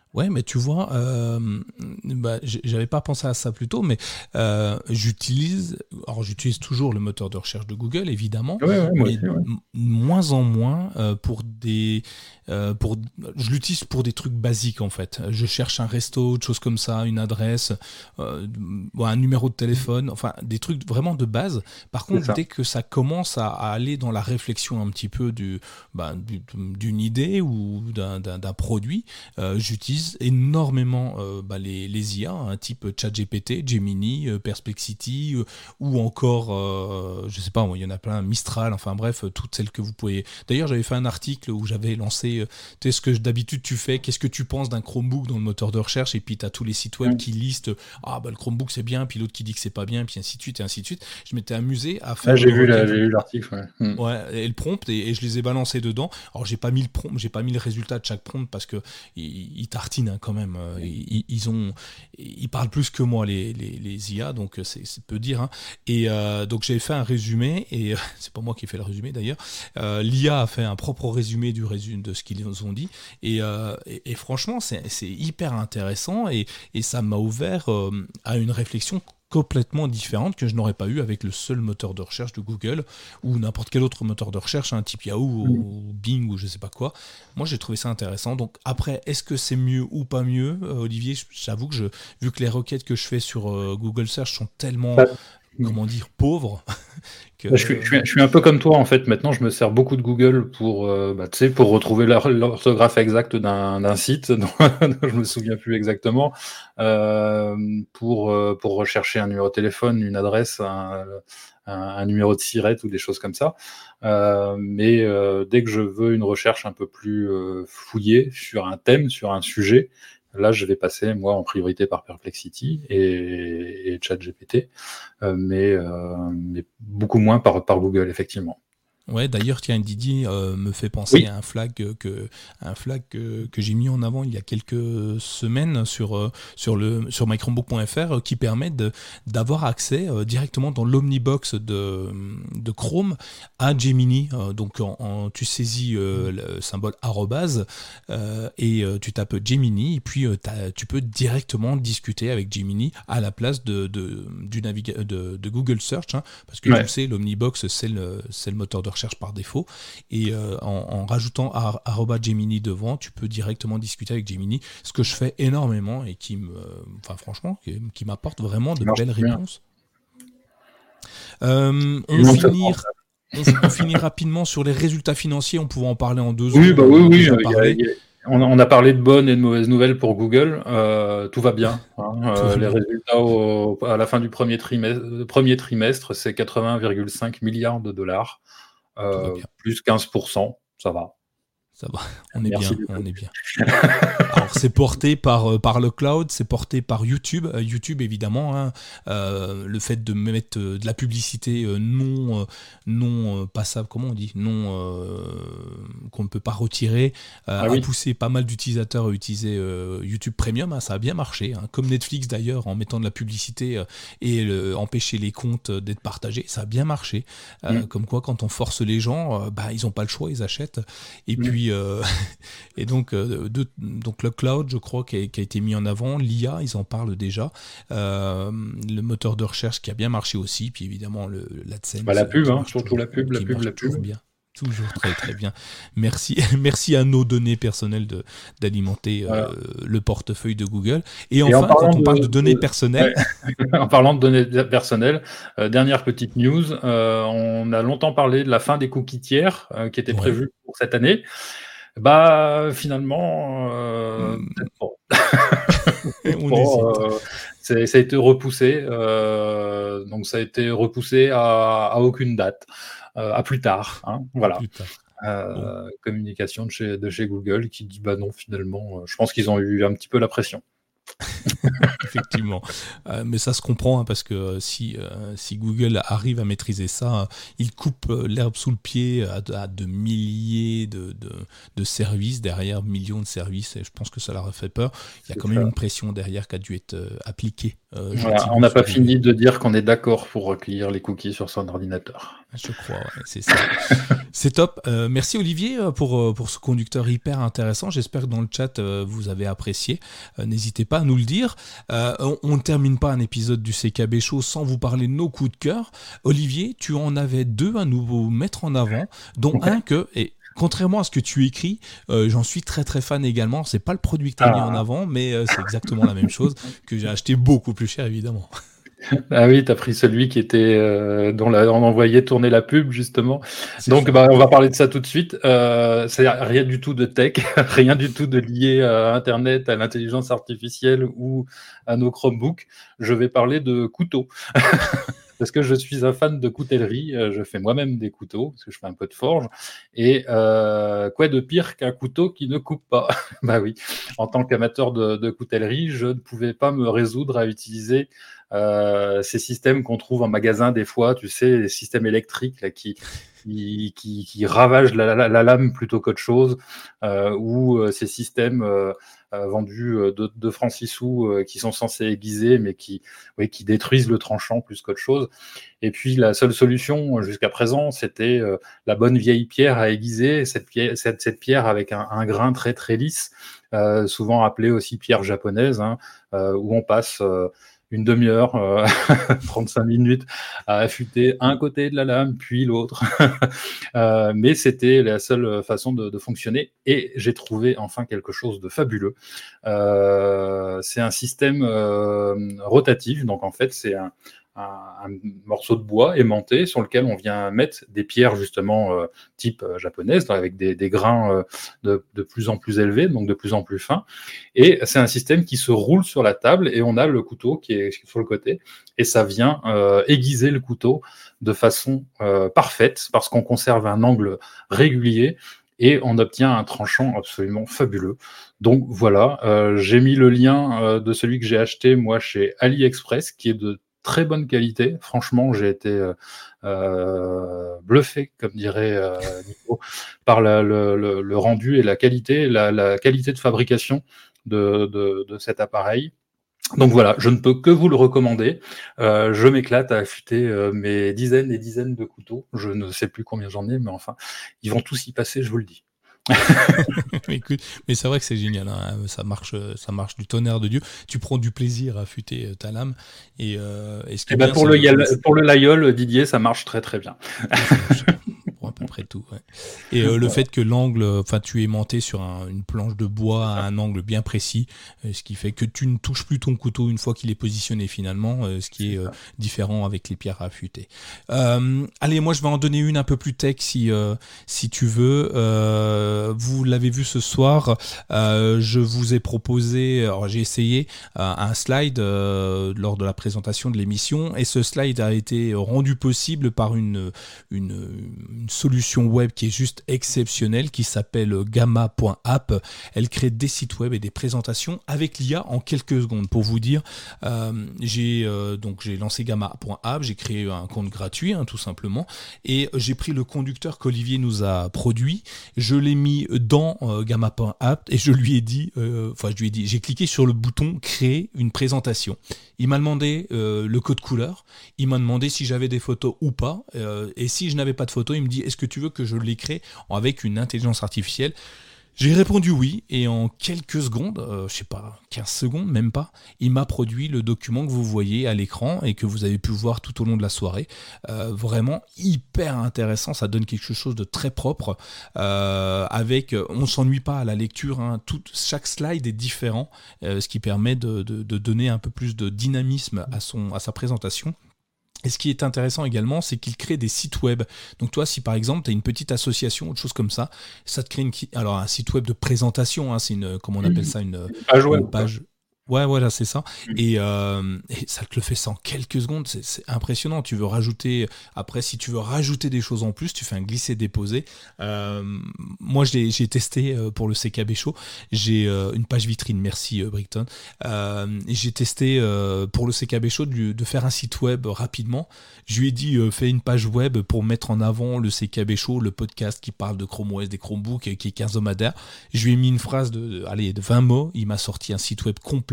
Ouais, mais tu vois, euh, bah, j- j'avais pas pensé à ça plus tôt, mais euh, j'utilise, alors j'utilise toujours le moteur de recherche de Google, évidemment, Ouais, ouais, moi mais aussi, ouais. m- moins en moins euh, pour des, euh, pour, je l'utilise pour des trucs basiques en fait. Je cherche un resto, des choses comme ça, une adresse, euh, ou un numéro de téléphone, enfin des trucs vraiment de base. Par C'est contre, ça. dès que ça commence à, à aller dans la réflexion un petit peu du, bah, du- d'une idée ou d'un d'un- d'un produit, euh, j'utilise énormément euh, bah, les, les I A, hein, type ChatGPT, Gemini, euh, Perplexity, euh, ou encore, euh, je sais pas, moi, il y en a plein, Mistral, enfin bref, euh, toutes celles que vous pouvez. D'ailleurs, j'avais fait un article où j'avais lancé, euh, tu sais, ce que d'habitude tu fais, qu'est-ce que tu penses d'un Chromebook dans le moteur de recherche, et puis tu as tous les sites web Mm. qui listent, ah bah le Chromebook c'est bien, puis l'autre qui dit que c'est pas bien, puis ainsi de suite, et ainsi de suite. Je m'étais amusé à Ouais, faire j'ai une vu la- requête. j'ai lu l'article. Ouais. Mm. Ouais, et le prompt, et, et je les ai balancés dedans. Alors j'ai pas mis le prompt, j'ai pas mis le résultat de chaque prompt parce que ils, ils tartinent hein, quand même. Euh, Ils, ils ont, ils parlent plus que moi les, les, les I A, donc euh, c'est, c'est peu dire. Hein. Et euh, donc j'ai fait un résumé, et euh, c'est pas moi qui ai fait le résumé d'ailleurs. Euh, L'I A a fait un propre résumé du résumé de ce qu'ils nous ont dit, et, euh, et, et franchement c'est, c'est hyper intéressant, et, et ça m'a ouvert euh, à une réflexion complètement différente que je n'aurais pas eu avec le seul moteur de recherche de Google ou n'importe quel autre moteur de recherche, un type Yahoo Mm. ou Bing ou je sais pas quoi. Moi, j'ai trouvé ça intéressant. Donc après, est-ce que c'est mieux ou pas mieux, euh, Olivier? J'avoue que je, vu que les requêtes que je fais sur euh, Google Search sont tellement, Bah, comment dire, pauvres Bah, je suis, je, que suis, je suis un peu comme toi en fait. Maintenant, je me sers beaucoup de Google pour, euh, bah, tu sais, pour retrouver l'or- l'orthographe exacte d'un d'un site dont je me souviens plus exactement, euh, pour, euh, pour rechercher un numéro de téléphone, une adresse, un, un, un numéro de SIRET ou des choses comme ça. Euh, mais euh, dès que je veux une recherche un peu plus euh, fouillée sur un thème, sur un sujet, là, je vais passer moi en priorité par Perplexity et, et ChatGPT. Euh, mais, euh, mais beaucoup moins par, par Google, effectivement. Ouais, d'ailleurs, tiens, Didier euh, me fait penser Oui, à un flag que, un flag que, que j'ai mis en avant il y a quelques semaines sur, euh, sur, le, sur my chromebook point f r euh, qui permet de, d'avoir accès euh, directement dans l'Omnibox de, de Chrome à Gemini. Euh, donc, en, en- tu saisis euh, le symbole arrobase euh, et euh, tu tapes Gemini, et puis euh, t'as- tu peux directement discuter avec Gemini à la place de, de, du naviga- de, de Google Search, hein, parce que tu le ouais. sais, l'Omnibox, c'est le, c'est le moteur de recherche par défaut, et euh, en, en rajoutant ar- arroba Gemini devant, tu peux directement discuter avec Gemini, ce que je fais énormément et qui me, enfin franchement, qui, qui m'apporte vraiment de Ça marche belles très bien. réponses. Euh, Tout on le monde se finit, demande. on, on finit rapidement sur les résultats financiers. On pouvait en parler en deux Oui, secondes, bah on oui, en a oui. déjà euh, il y a- parlé. il y a- on, a, on a parlé de bonnes et de mauvaises nouvelles pour Google. Euh, tout va bien. Hein. Tout Euh, va les bien, résultats au- à la fin du premier trimestre, premier trimestre c'est quatre-vingts virgule cinq milliards de dollars, tout va euh, bien. plus quinze pour cent. Ça va. Ça va, on est Merci bien, beaucoup. on est bien. Alors c'est porté par, euh, par le cloud, c'est porté par YouTube. Euh, YouTube évidemment, hein, euh, le fait de mettre euh, de la publicité euh, non, euh, non euh, passable, comment on dit, non euh, qu'on ne peut pas retirer, euh, Ah a oui. poussé pas mal d'utilisateurs à utiliser euh, YouTube Premium. Hein, ça a bien marché, hein, comme Netflix d'ailleurs, en mettant de la publicité euh, et le- empêcher les comptes d'être partagés, ça a bien marché. Euh, Mm, comme quoi, quand on force les gens, euh, bah ils n'ont pas le choix, ils achètent. Et mm. puis euh, et donc, euh, de, donc le cloud, je crois, qui a, qui a été mis en avant. L'I A, ils en parlent déjà. Euh, le moteur de recherche qui a bien marché aussi. Puis évidemment, le, Bah, l'AdSense la euh, pub, qui hein, marche surtout toujours, la pub, la qui pub, marche la pub. toujours bien. Toujours très très bien. Merci, merci à nos données personnelles de, d'alimenter euh, Voilà. le portefeuille de Google. Et Et en enfin, parlant quand on parle de, de données de- ouais, personnelles, en parlant de données personnelles, euh, dernière petite news, euh, on a longtemps parlé de la fin des cookies tiers euh, qui était ouais, prévue pour cette année. Bah finalement, euh, peut-être pas. Peut-être on hésite. pas, euh, c'est- ça a été repoussé, euh, donc ça a été repoussé à, à aucune date, euh, à plus tard. Hein, À voilà. plus tard. Bon. Euh, communication de chez, de chez Google qui dit bah non finalement, euh, je pense qu'ils ont eu un petit peu la pression. Effectivement. Euh, mais ça se comprend hein, parce que euh, si, euh, si Google arrive à maîtriser ça, euh, il coupe euh, l'herbe sous le pied à, à de milliers de, de, de services derrière, millions de services, et je pense que ça leur a fait peur. Il y a C'est quand même ça. une pression derrière qui a dû être euh, appliquée euh, Voilà, on gentiment n'a sur pas Google. fini de dire qu'on est d'accord pour recueillir les cookies sur son ordinateur. Je crois, ouais, c'est ça. C'est top. Euh, merci Olivier pour, pour ce conducteur hyper intéressant. J'espère que dans le chat, euh, vous avez apprécié. Euh, n'hésitez pas à nous le dire. Euh, on ne termine pas un épisode du C K B Show sans vous parler de nos coups de cœur. Olivier, tu en avais deux à nous mettre en avant, dont okay. un que... Et, contrairement à ce que tu écris, euh, j'en suis très très fan également. C'est pas le produit que tu as ah. mis en avant, mais euh, c'est exactement la même chose que j'ai acheté beaucoup plus cher évidemment. Ah oui, tu as pris celui qui était euh, dont la, on envoyait tourner la pub justement. C'est Donc bah, on va parler de ça tout de suite. Euh, c'est rien du tout de tech, rien du tout de lié à Internet, à l'intelligence artificielle ou à nos Chromebooks. Je vais parler de couteaux. Parce que je suis un fan de coutellerie, je fais moi-même des couteaux, parce que je fais un peu de forge, et euh, quoi de pire qu'un couteau qui ne coupe pas? Bah oui, en tant qu'amateur de, de coutellerie, je ne pouvais pas me résoudre à utiliser euh, ces systèmes qu'on trouve en magasin des fois, tu sais, les systèmes électriques là, qui, qui, qui, qui ravagent la, la, la lame plutôt qu'autre chose, euh, ou euh, ces systèmes... Euh, Euh, vendus euh, de, de francs six sous euh, qui sont censés aiguiser mais qui, oui, qui détruisent le tranchant plus qu'autre chose. Et puis la seule solution jusqu'à présent, c'était euh, la bonne vieille pierre à aiguiser, cette pierre, cette, cette pierre avec un, un grain très très lisse, euh, souvent appelée aussi pierre japonaise, hein, euh, où on passe euh, une demi-heure, euh, trente-cinq minutes à affûter un côté de la lame, puis l'autre. euh, mais c'était la seule façon de, de fonctionner. Et j'ai trouvé enfin quelque chose de fabuleux. Euh, c'est un système euh, rotatif. Donc en fait, c'est un, un, un morceau de bois aimanté sur lequel on vient mettre des pierres justement euh, type euh, japonaise, avec des, des grains euh, de, de plus en plus élevés, donc de plus en plus fins. Et c'est un système qui se roule sur la table et on a le couteau qui est sur le côté et ça vient euh, aiguiser le couteau de façon euh, parfaite parce qu'on conserve un angle régulier et on obtient un tranchant absolument fabuleux. Donc voilà, euh, j'ai mis le lien euh, de celui que j'ai acheté moi chez AliExpress qui est de très bonne qualité. Franchement, j'ai été euh, euh, bluffé, comme dirait euh, Nico, par la, le, le, le rendu et la qualité, la, la qualité de fabrication de, de, de cet appareil. Donc voilà, je ne peux que vous le recommander. Euh, je m'éclate à affûter euh, mes dizaines et dizaines de couteaux. Je ne sais plus combien j'en ai, mais enfin, ils vont tous y passer, je vous le dis. Écoute, mais c'est vrai que c'est génial, hein. ça marche, ça marche du tonnerre de Dieu. Tu prends du plaisir à affûter ta lame. Et, euh, et ce qui et ben bien, pour, le yal, pour le Lyol, Didier, ça marche très très bien. Pour à peu près tout. Ouais. Et euh, le fait que l'angle, enfin, tu es aimanté sur un, une planche de bois à un angle bien précis, euh, ce qui fait que tu ne touches plus ton couteau une fois qu'il est positionné finalement, euh, ce qui est euh, différent avec les pierres à affûter. Euh, allez, moi je vais en donner une un peu plus tech si euh, si tu veux. Euh, vous l'avez vu ce soir, euh, je vous ai proposé, alors j'ai essayé euh, un slide euh, lors de la présentation de l'émission et ce slide a été rendu possible par une une, une solution web qui est juste exceptionnelle, qui s'appelle gamma point app. Elle crée des sites web et des présentations avec l'I A en quelques secondes. Pour vous dire, euh, j'ai euh, donc j'ai lancé gamma point app, j'ai créé un compte gratuit, hein, tout simplement, et j'ai pris le conducteur qu'Olivier nous a produit, je l'ai mis dans euh, gamma point app et je lui ai dit, euh, enfin je lui ai dit, j'ai cliqué sur le bouton créer une présentation. Il m'a demandé euh, le code couleur, il m'a demandé si j'avais des photos ou pas, euh, et si je n'avais pas de photos, il me dit est-ce que tu veux que je les crée avec une intelligence artificielle? J'ai répondu oui, et en quelques secondes, euh, je sais pas, quinze secondes, même pas, il m'a produit le document que vous voyez à l'écran et que vous avez pu voir tout au long de la soirée. Euh, vraiment hyper intéressant, ça donne quelque chose de très propre, euh, avec, on ne s'ennuie pas à la lecture, hein, tout, chaque slide est différent, euh, ce qui permet de, de, de donner un peu plus de dynamisme à, son, à sa présentation. Et ce qui est intéressant également, c'est qu'il crée des sites web. Donc toi, si par exemple, tu as une petite association, autre chose comme ça, ça te crée une... Alors un site web de présentation, hein, c'est une... Comment on appelle ça, une, une page web. Une page... Ouais, voilà, c'est ça. Et, euh, et ça te le fait ça en quelques secondes, c'est, c'est impressionnant. Tu veux rajouter, après, si tu veux rajouter des choses en plus, tu fais un glisser-déposer. Euh, moi, j'ai, j'ai testé pour le C K B Show, j'ai euh, une page vitrine, merci euh, Brickton. Euh, et j'ai testé euh, pour le C K B Show de, de faire un site web rapidement. Je lui ai dit, euh, fais une page web pour mettre en avant le C K B Show, le podcast qui parle de Chrome O S, des Chromebooks, qui est quinzomadaire. Je lui ai mis une phrase de, de, allez, de vingt mots, il m'a sorti un site web complet.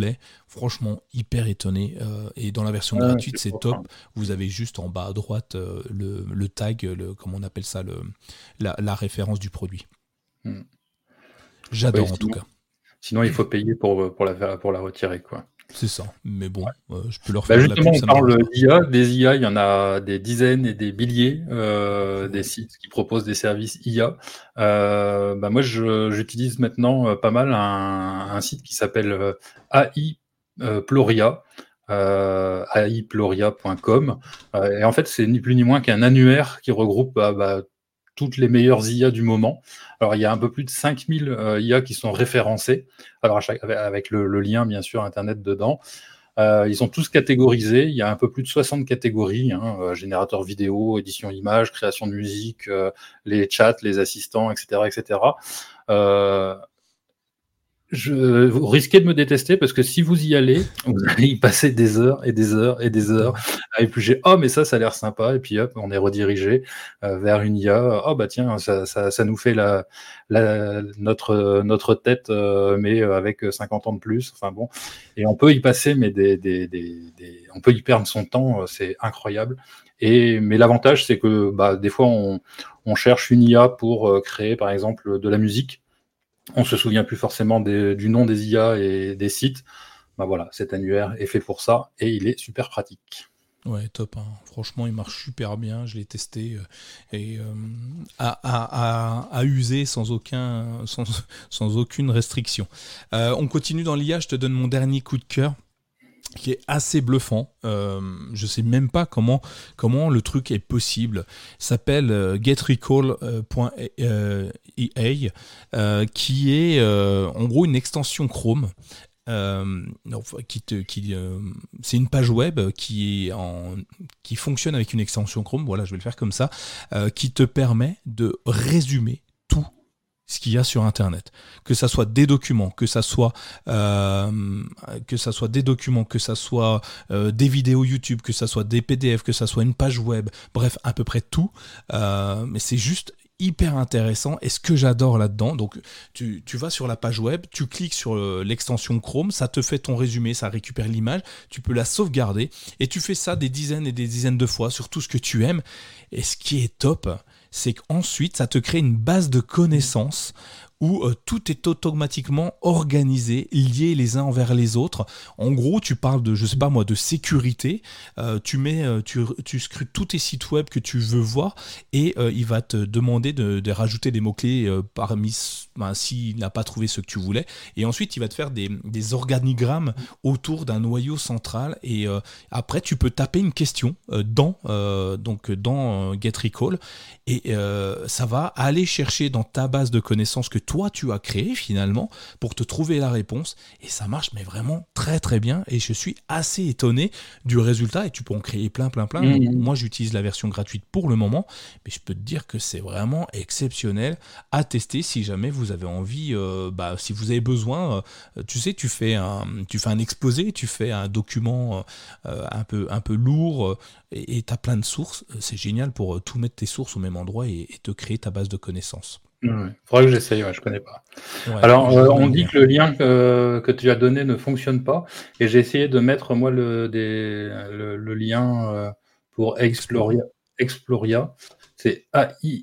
complet. Franchement, hyper étonné. Euh, et dans la version Ouais, gratuite, c'est c'est trop top. fin. Vous avez juste en bas à droite euh, le, le tag, le, comment on appelle ça, le, la, la référence du produit. Hmm. Ouais, J'adore en tout sinon, cas. sinon, il faut payer pour, pour, la, faire- pour la retirer, quoi. C'est ça. Mais bon, euh, je peux leur Bah faire de la justement, pub, on ça me dérange parle pas. d'I A. Des I A, il y en a des dizaines et des milliers, euh, des Ouais. sites qui proposent des services I A. Euh, bah moi, je- j'utilise maintenant euh, pas mal un, un site qui s'appelle euh, A I euh, Ploria, euh, A I ploria point com. Euh, et en fait, c'est ni plus ni moins qu'un annuaire qui regroupe bah, bah, toutes les meilleures I A du moment. Alors, il y a un peu plus de cinq mille euh, I A qui sont référencées. Alors, à chaque, avec avec le, le lien, bien sûr, Internet dedans. Euh, ils sont tous catégorisés. Il y a un peu plus de soixante catégories, hein, euh, générateur vidéo, édition image, création de musique, euh, les chats, les assistants, et cetera, et cetera. Euh, je, vous risquez de me détester parce que si vous y allez, vous allez y passer des heures et des heures et des heures à éplucher. Oh, mais ça, ça a l'air sympa. Et puis hop, on est redirigé euh, vers une I A. Oh, bah tiens, ça, ça, ça nous fait la, la, notre, notre tête, euh, mais avec cinquante ans de plus. Enfin bon. Et on peut y passer, mais des, des, des, des, on peut y perdre son temps. C'est incroyable. Et, mais l'avantage, c'est que bah, des fois, on, on cherche une I A pour euh, créer, par exemple, de la musique. On se souvient plus forcément des, du nom des I A et des sites. Ben voilà, cet annuaire est fait pour ça et il est super pratique. Ouais, top. Hein. Franchement, il marche super bien. Je l'ai testé euh, et euh, à, à, à, à user sans, aucun, sans, sans aucune restriction. Euh, on continue dans l'I A. Je te donne mon dernier coup de cœur, qui est assez bluffant. Euh, je sais même pas comment, comment le truc est possible. Ça s'appelle euh, get recall point e a, euh, qui est euh, en gros une extension Chrome. Euh, qui te, qui, euh, c'est une page web qui, est en, qui fonctionne avec une extension Chrome, voilà, je vais le faire comme ça, euh, qui te permet de résumer tout ce qu'il y a sur Internet, que ça soit des documents, que ça soit euh, que ça soit des documents, que ça soit euh, des vidéos YouTube, que ça soit des P D F, que ça soit une page web, bref, à peu près tout. Euh, mais c'est juste hyper intéressant. Et ce que j'adore là-dedans, donc tu, tu vas sur la page web, tu cliques sur euh, l'extension Chrome, ça te fait ton résumé, ça récupère l'image, tu peux la sauvegarder et tu fais ça des dizaines et des dizaines de fois sur tout ce que tu aimes. Et ce qui est top, c'est qu'ensuite, ça te crée une base de connaissances où euh, tout est automatiquement organisé, lié les uns envers les autres. En gros, tu parles de, je sais pas moi, de sécurité, euh, tu mets, euh, tu, tu scrutes tous tes sites web que tu veux voir et euh, il va te demander de, de rajouter des mots-clés euh, parmi, ben, s'il n'a pas trouvé ce que tu voulais. Et ensuite, il va te faire des, des organigrammes autour d'un noyau central et euh, après, tu peux taper une question euh, dans, euh, donc, dans euh, Get Recall et euh, ça va aller chercher dans ta base de connaissances que toi tu as créé finalement pour te trouver la réponse et ça marche mais vraiment très très bien et je suis assez étonné du résultat et tu peux en créer plein plein plein. Donc, Mmh. moi j'utilise la version gratuite pour le moment mais je peux te dire que c'est vraiment exceptionnel à tester si jamais vous avez envie, euh, bah, si vous avez besoin, euh, tu sais tu fais un, tu fais un exposé, tu fais un document euh, un, peu, un peu lourd euh, et tu as plein de sources, c'est génial pour euh, tout mettre tes sources au même endroit et, et te créer ta base de connaissances. Il ouais. faudrait que j'essaye, ouais, je connais pas. Ouais, Alors, je euh, vous mets on le dit lien. que le lien que, que tu as donné ne fonctionne pas, et j'ai essayé de mettre moi le, des, le, le lien euh, pour Exploria. Exploria, c'est A I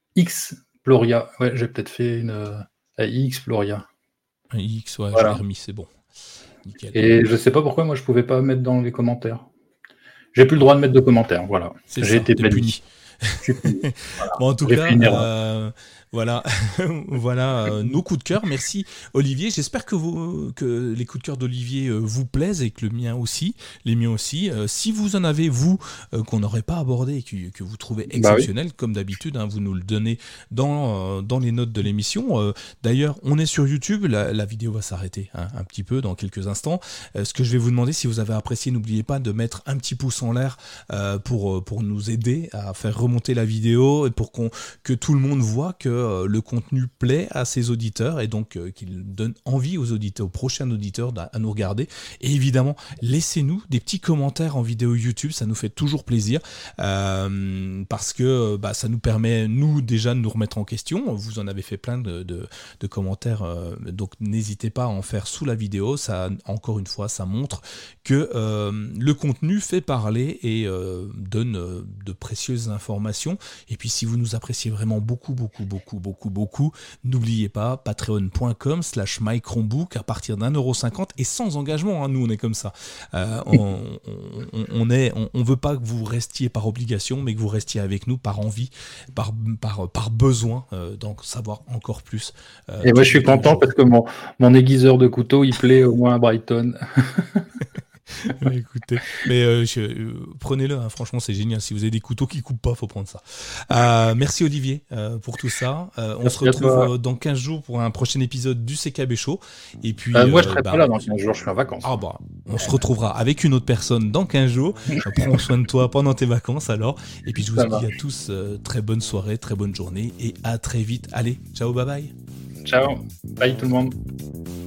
X Ploria. Ouais, j'ai peut-être fait une euh, A I Exploria. X, ouais, Voilà. je l'ai remis, c'est bon. Nickel. Et je sais pas pourquoi moi je pouvais pas mettre dans les commentaires. J'ai plus le droit de mettre de commentaires, voilà. C'est J'ai ça, été t'es banni. puni. Voilà. Bon, en tout J'ai cas, fait une erreur. euh, voilà, voilà euh, nos coups de cœur. Merci Olivier. J'espère que, vous, que les coups de cœur d'Olivier euh, vous plaisent et que le mien aussi, les miens aussi. Euh, si vous en avez, vous, euh, qu'on n'aurait pas abordé et que, que vous trouvez exceptionnel, bah oui. Comme d'habitude, hein, vous nous le donnez dans, euh, dans les notes de l'émission. Euh, d'ailleurs, on est sur YouTube. La, la vidéo va s'arrêter hein, un petit peu dans quelques instants. Euh, ce que je vais vous demander, si vous avez apprécié, n'oubliez pas de mettre un petit pouce en l'air euh, pour, pour nous aider à faire remonter la vidéo et pour qu'on, que tout le monde voit que euh, le contenu plaît à ses auditeurs et donc euh, qu'il donne envie aux auditeurs, aux prochains auditeurs à nous regarder. Et évidemment, laissez-nous des petits commentaires en vidéo YouTube, ça nous fait toujours plaisir euh, parce que bah, ça nous permet, nous, déjà de nous remettre en question. Vous en avez fait plein de, de, de commentaires, euh, donc n'hésitez pas à en faire sous la vidéo. Ça, encore une fois, ça montre que euh, le contenu fait parler et euh, donne euh, de précieuses informations. Et puis si vous nous appréciez vraiment beaucoup, beaucoup, beaucoup, beaucoup, beaucoup, n'oubliez pas patreon.com slash mychromebook à partir d'un euro cinquante et sans engagement, hein, nous on est comme ça. Euh, on, on, on, est, on, on veut pas que vous restiez par obligation, mais que vous restiez avec nous par envie, par, par, par besoin euh, d'en savoir encore plus. Euh, et moi je suis content parce que mon, mon aiguiseur de couteau il plaît au moins à Brighton. mais écoutez, mais euh, je, euh, prenez-le, hein, franchement c'est génial. Si vous avez des couteaux qui coupent pas, faut prendre ça. Euh, merci Olivier euh, pour tout ça. Euh, on merci se retrouve dans quinze jours pour un prochain épisode du C K B Show. Et puis, euh, moi je serai euh, pas bah, là dans quinze jours, je suis en vacances. Ah bah, on se retrouvera avec une autre personne dans quinze jours. Prends soin de toi pendant tes vacances alors. Et puis je vous ça dis va. à tous euh, très bonne soirée, très bonne journée et à très vite. Allez, ciao, bye bye. Ciao, bye tout le monde.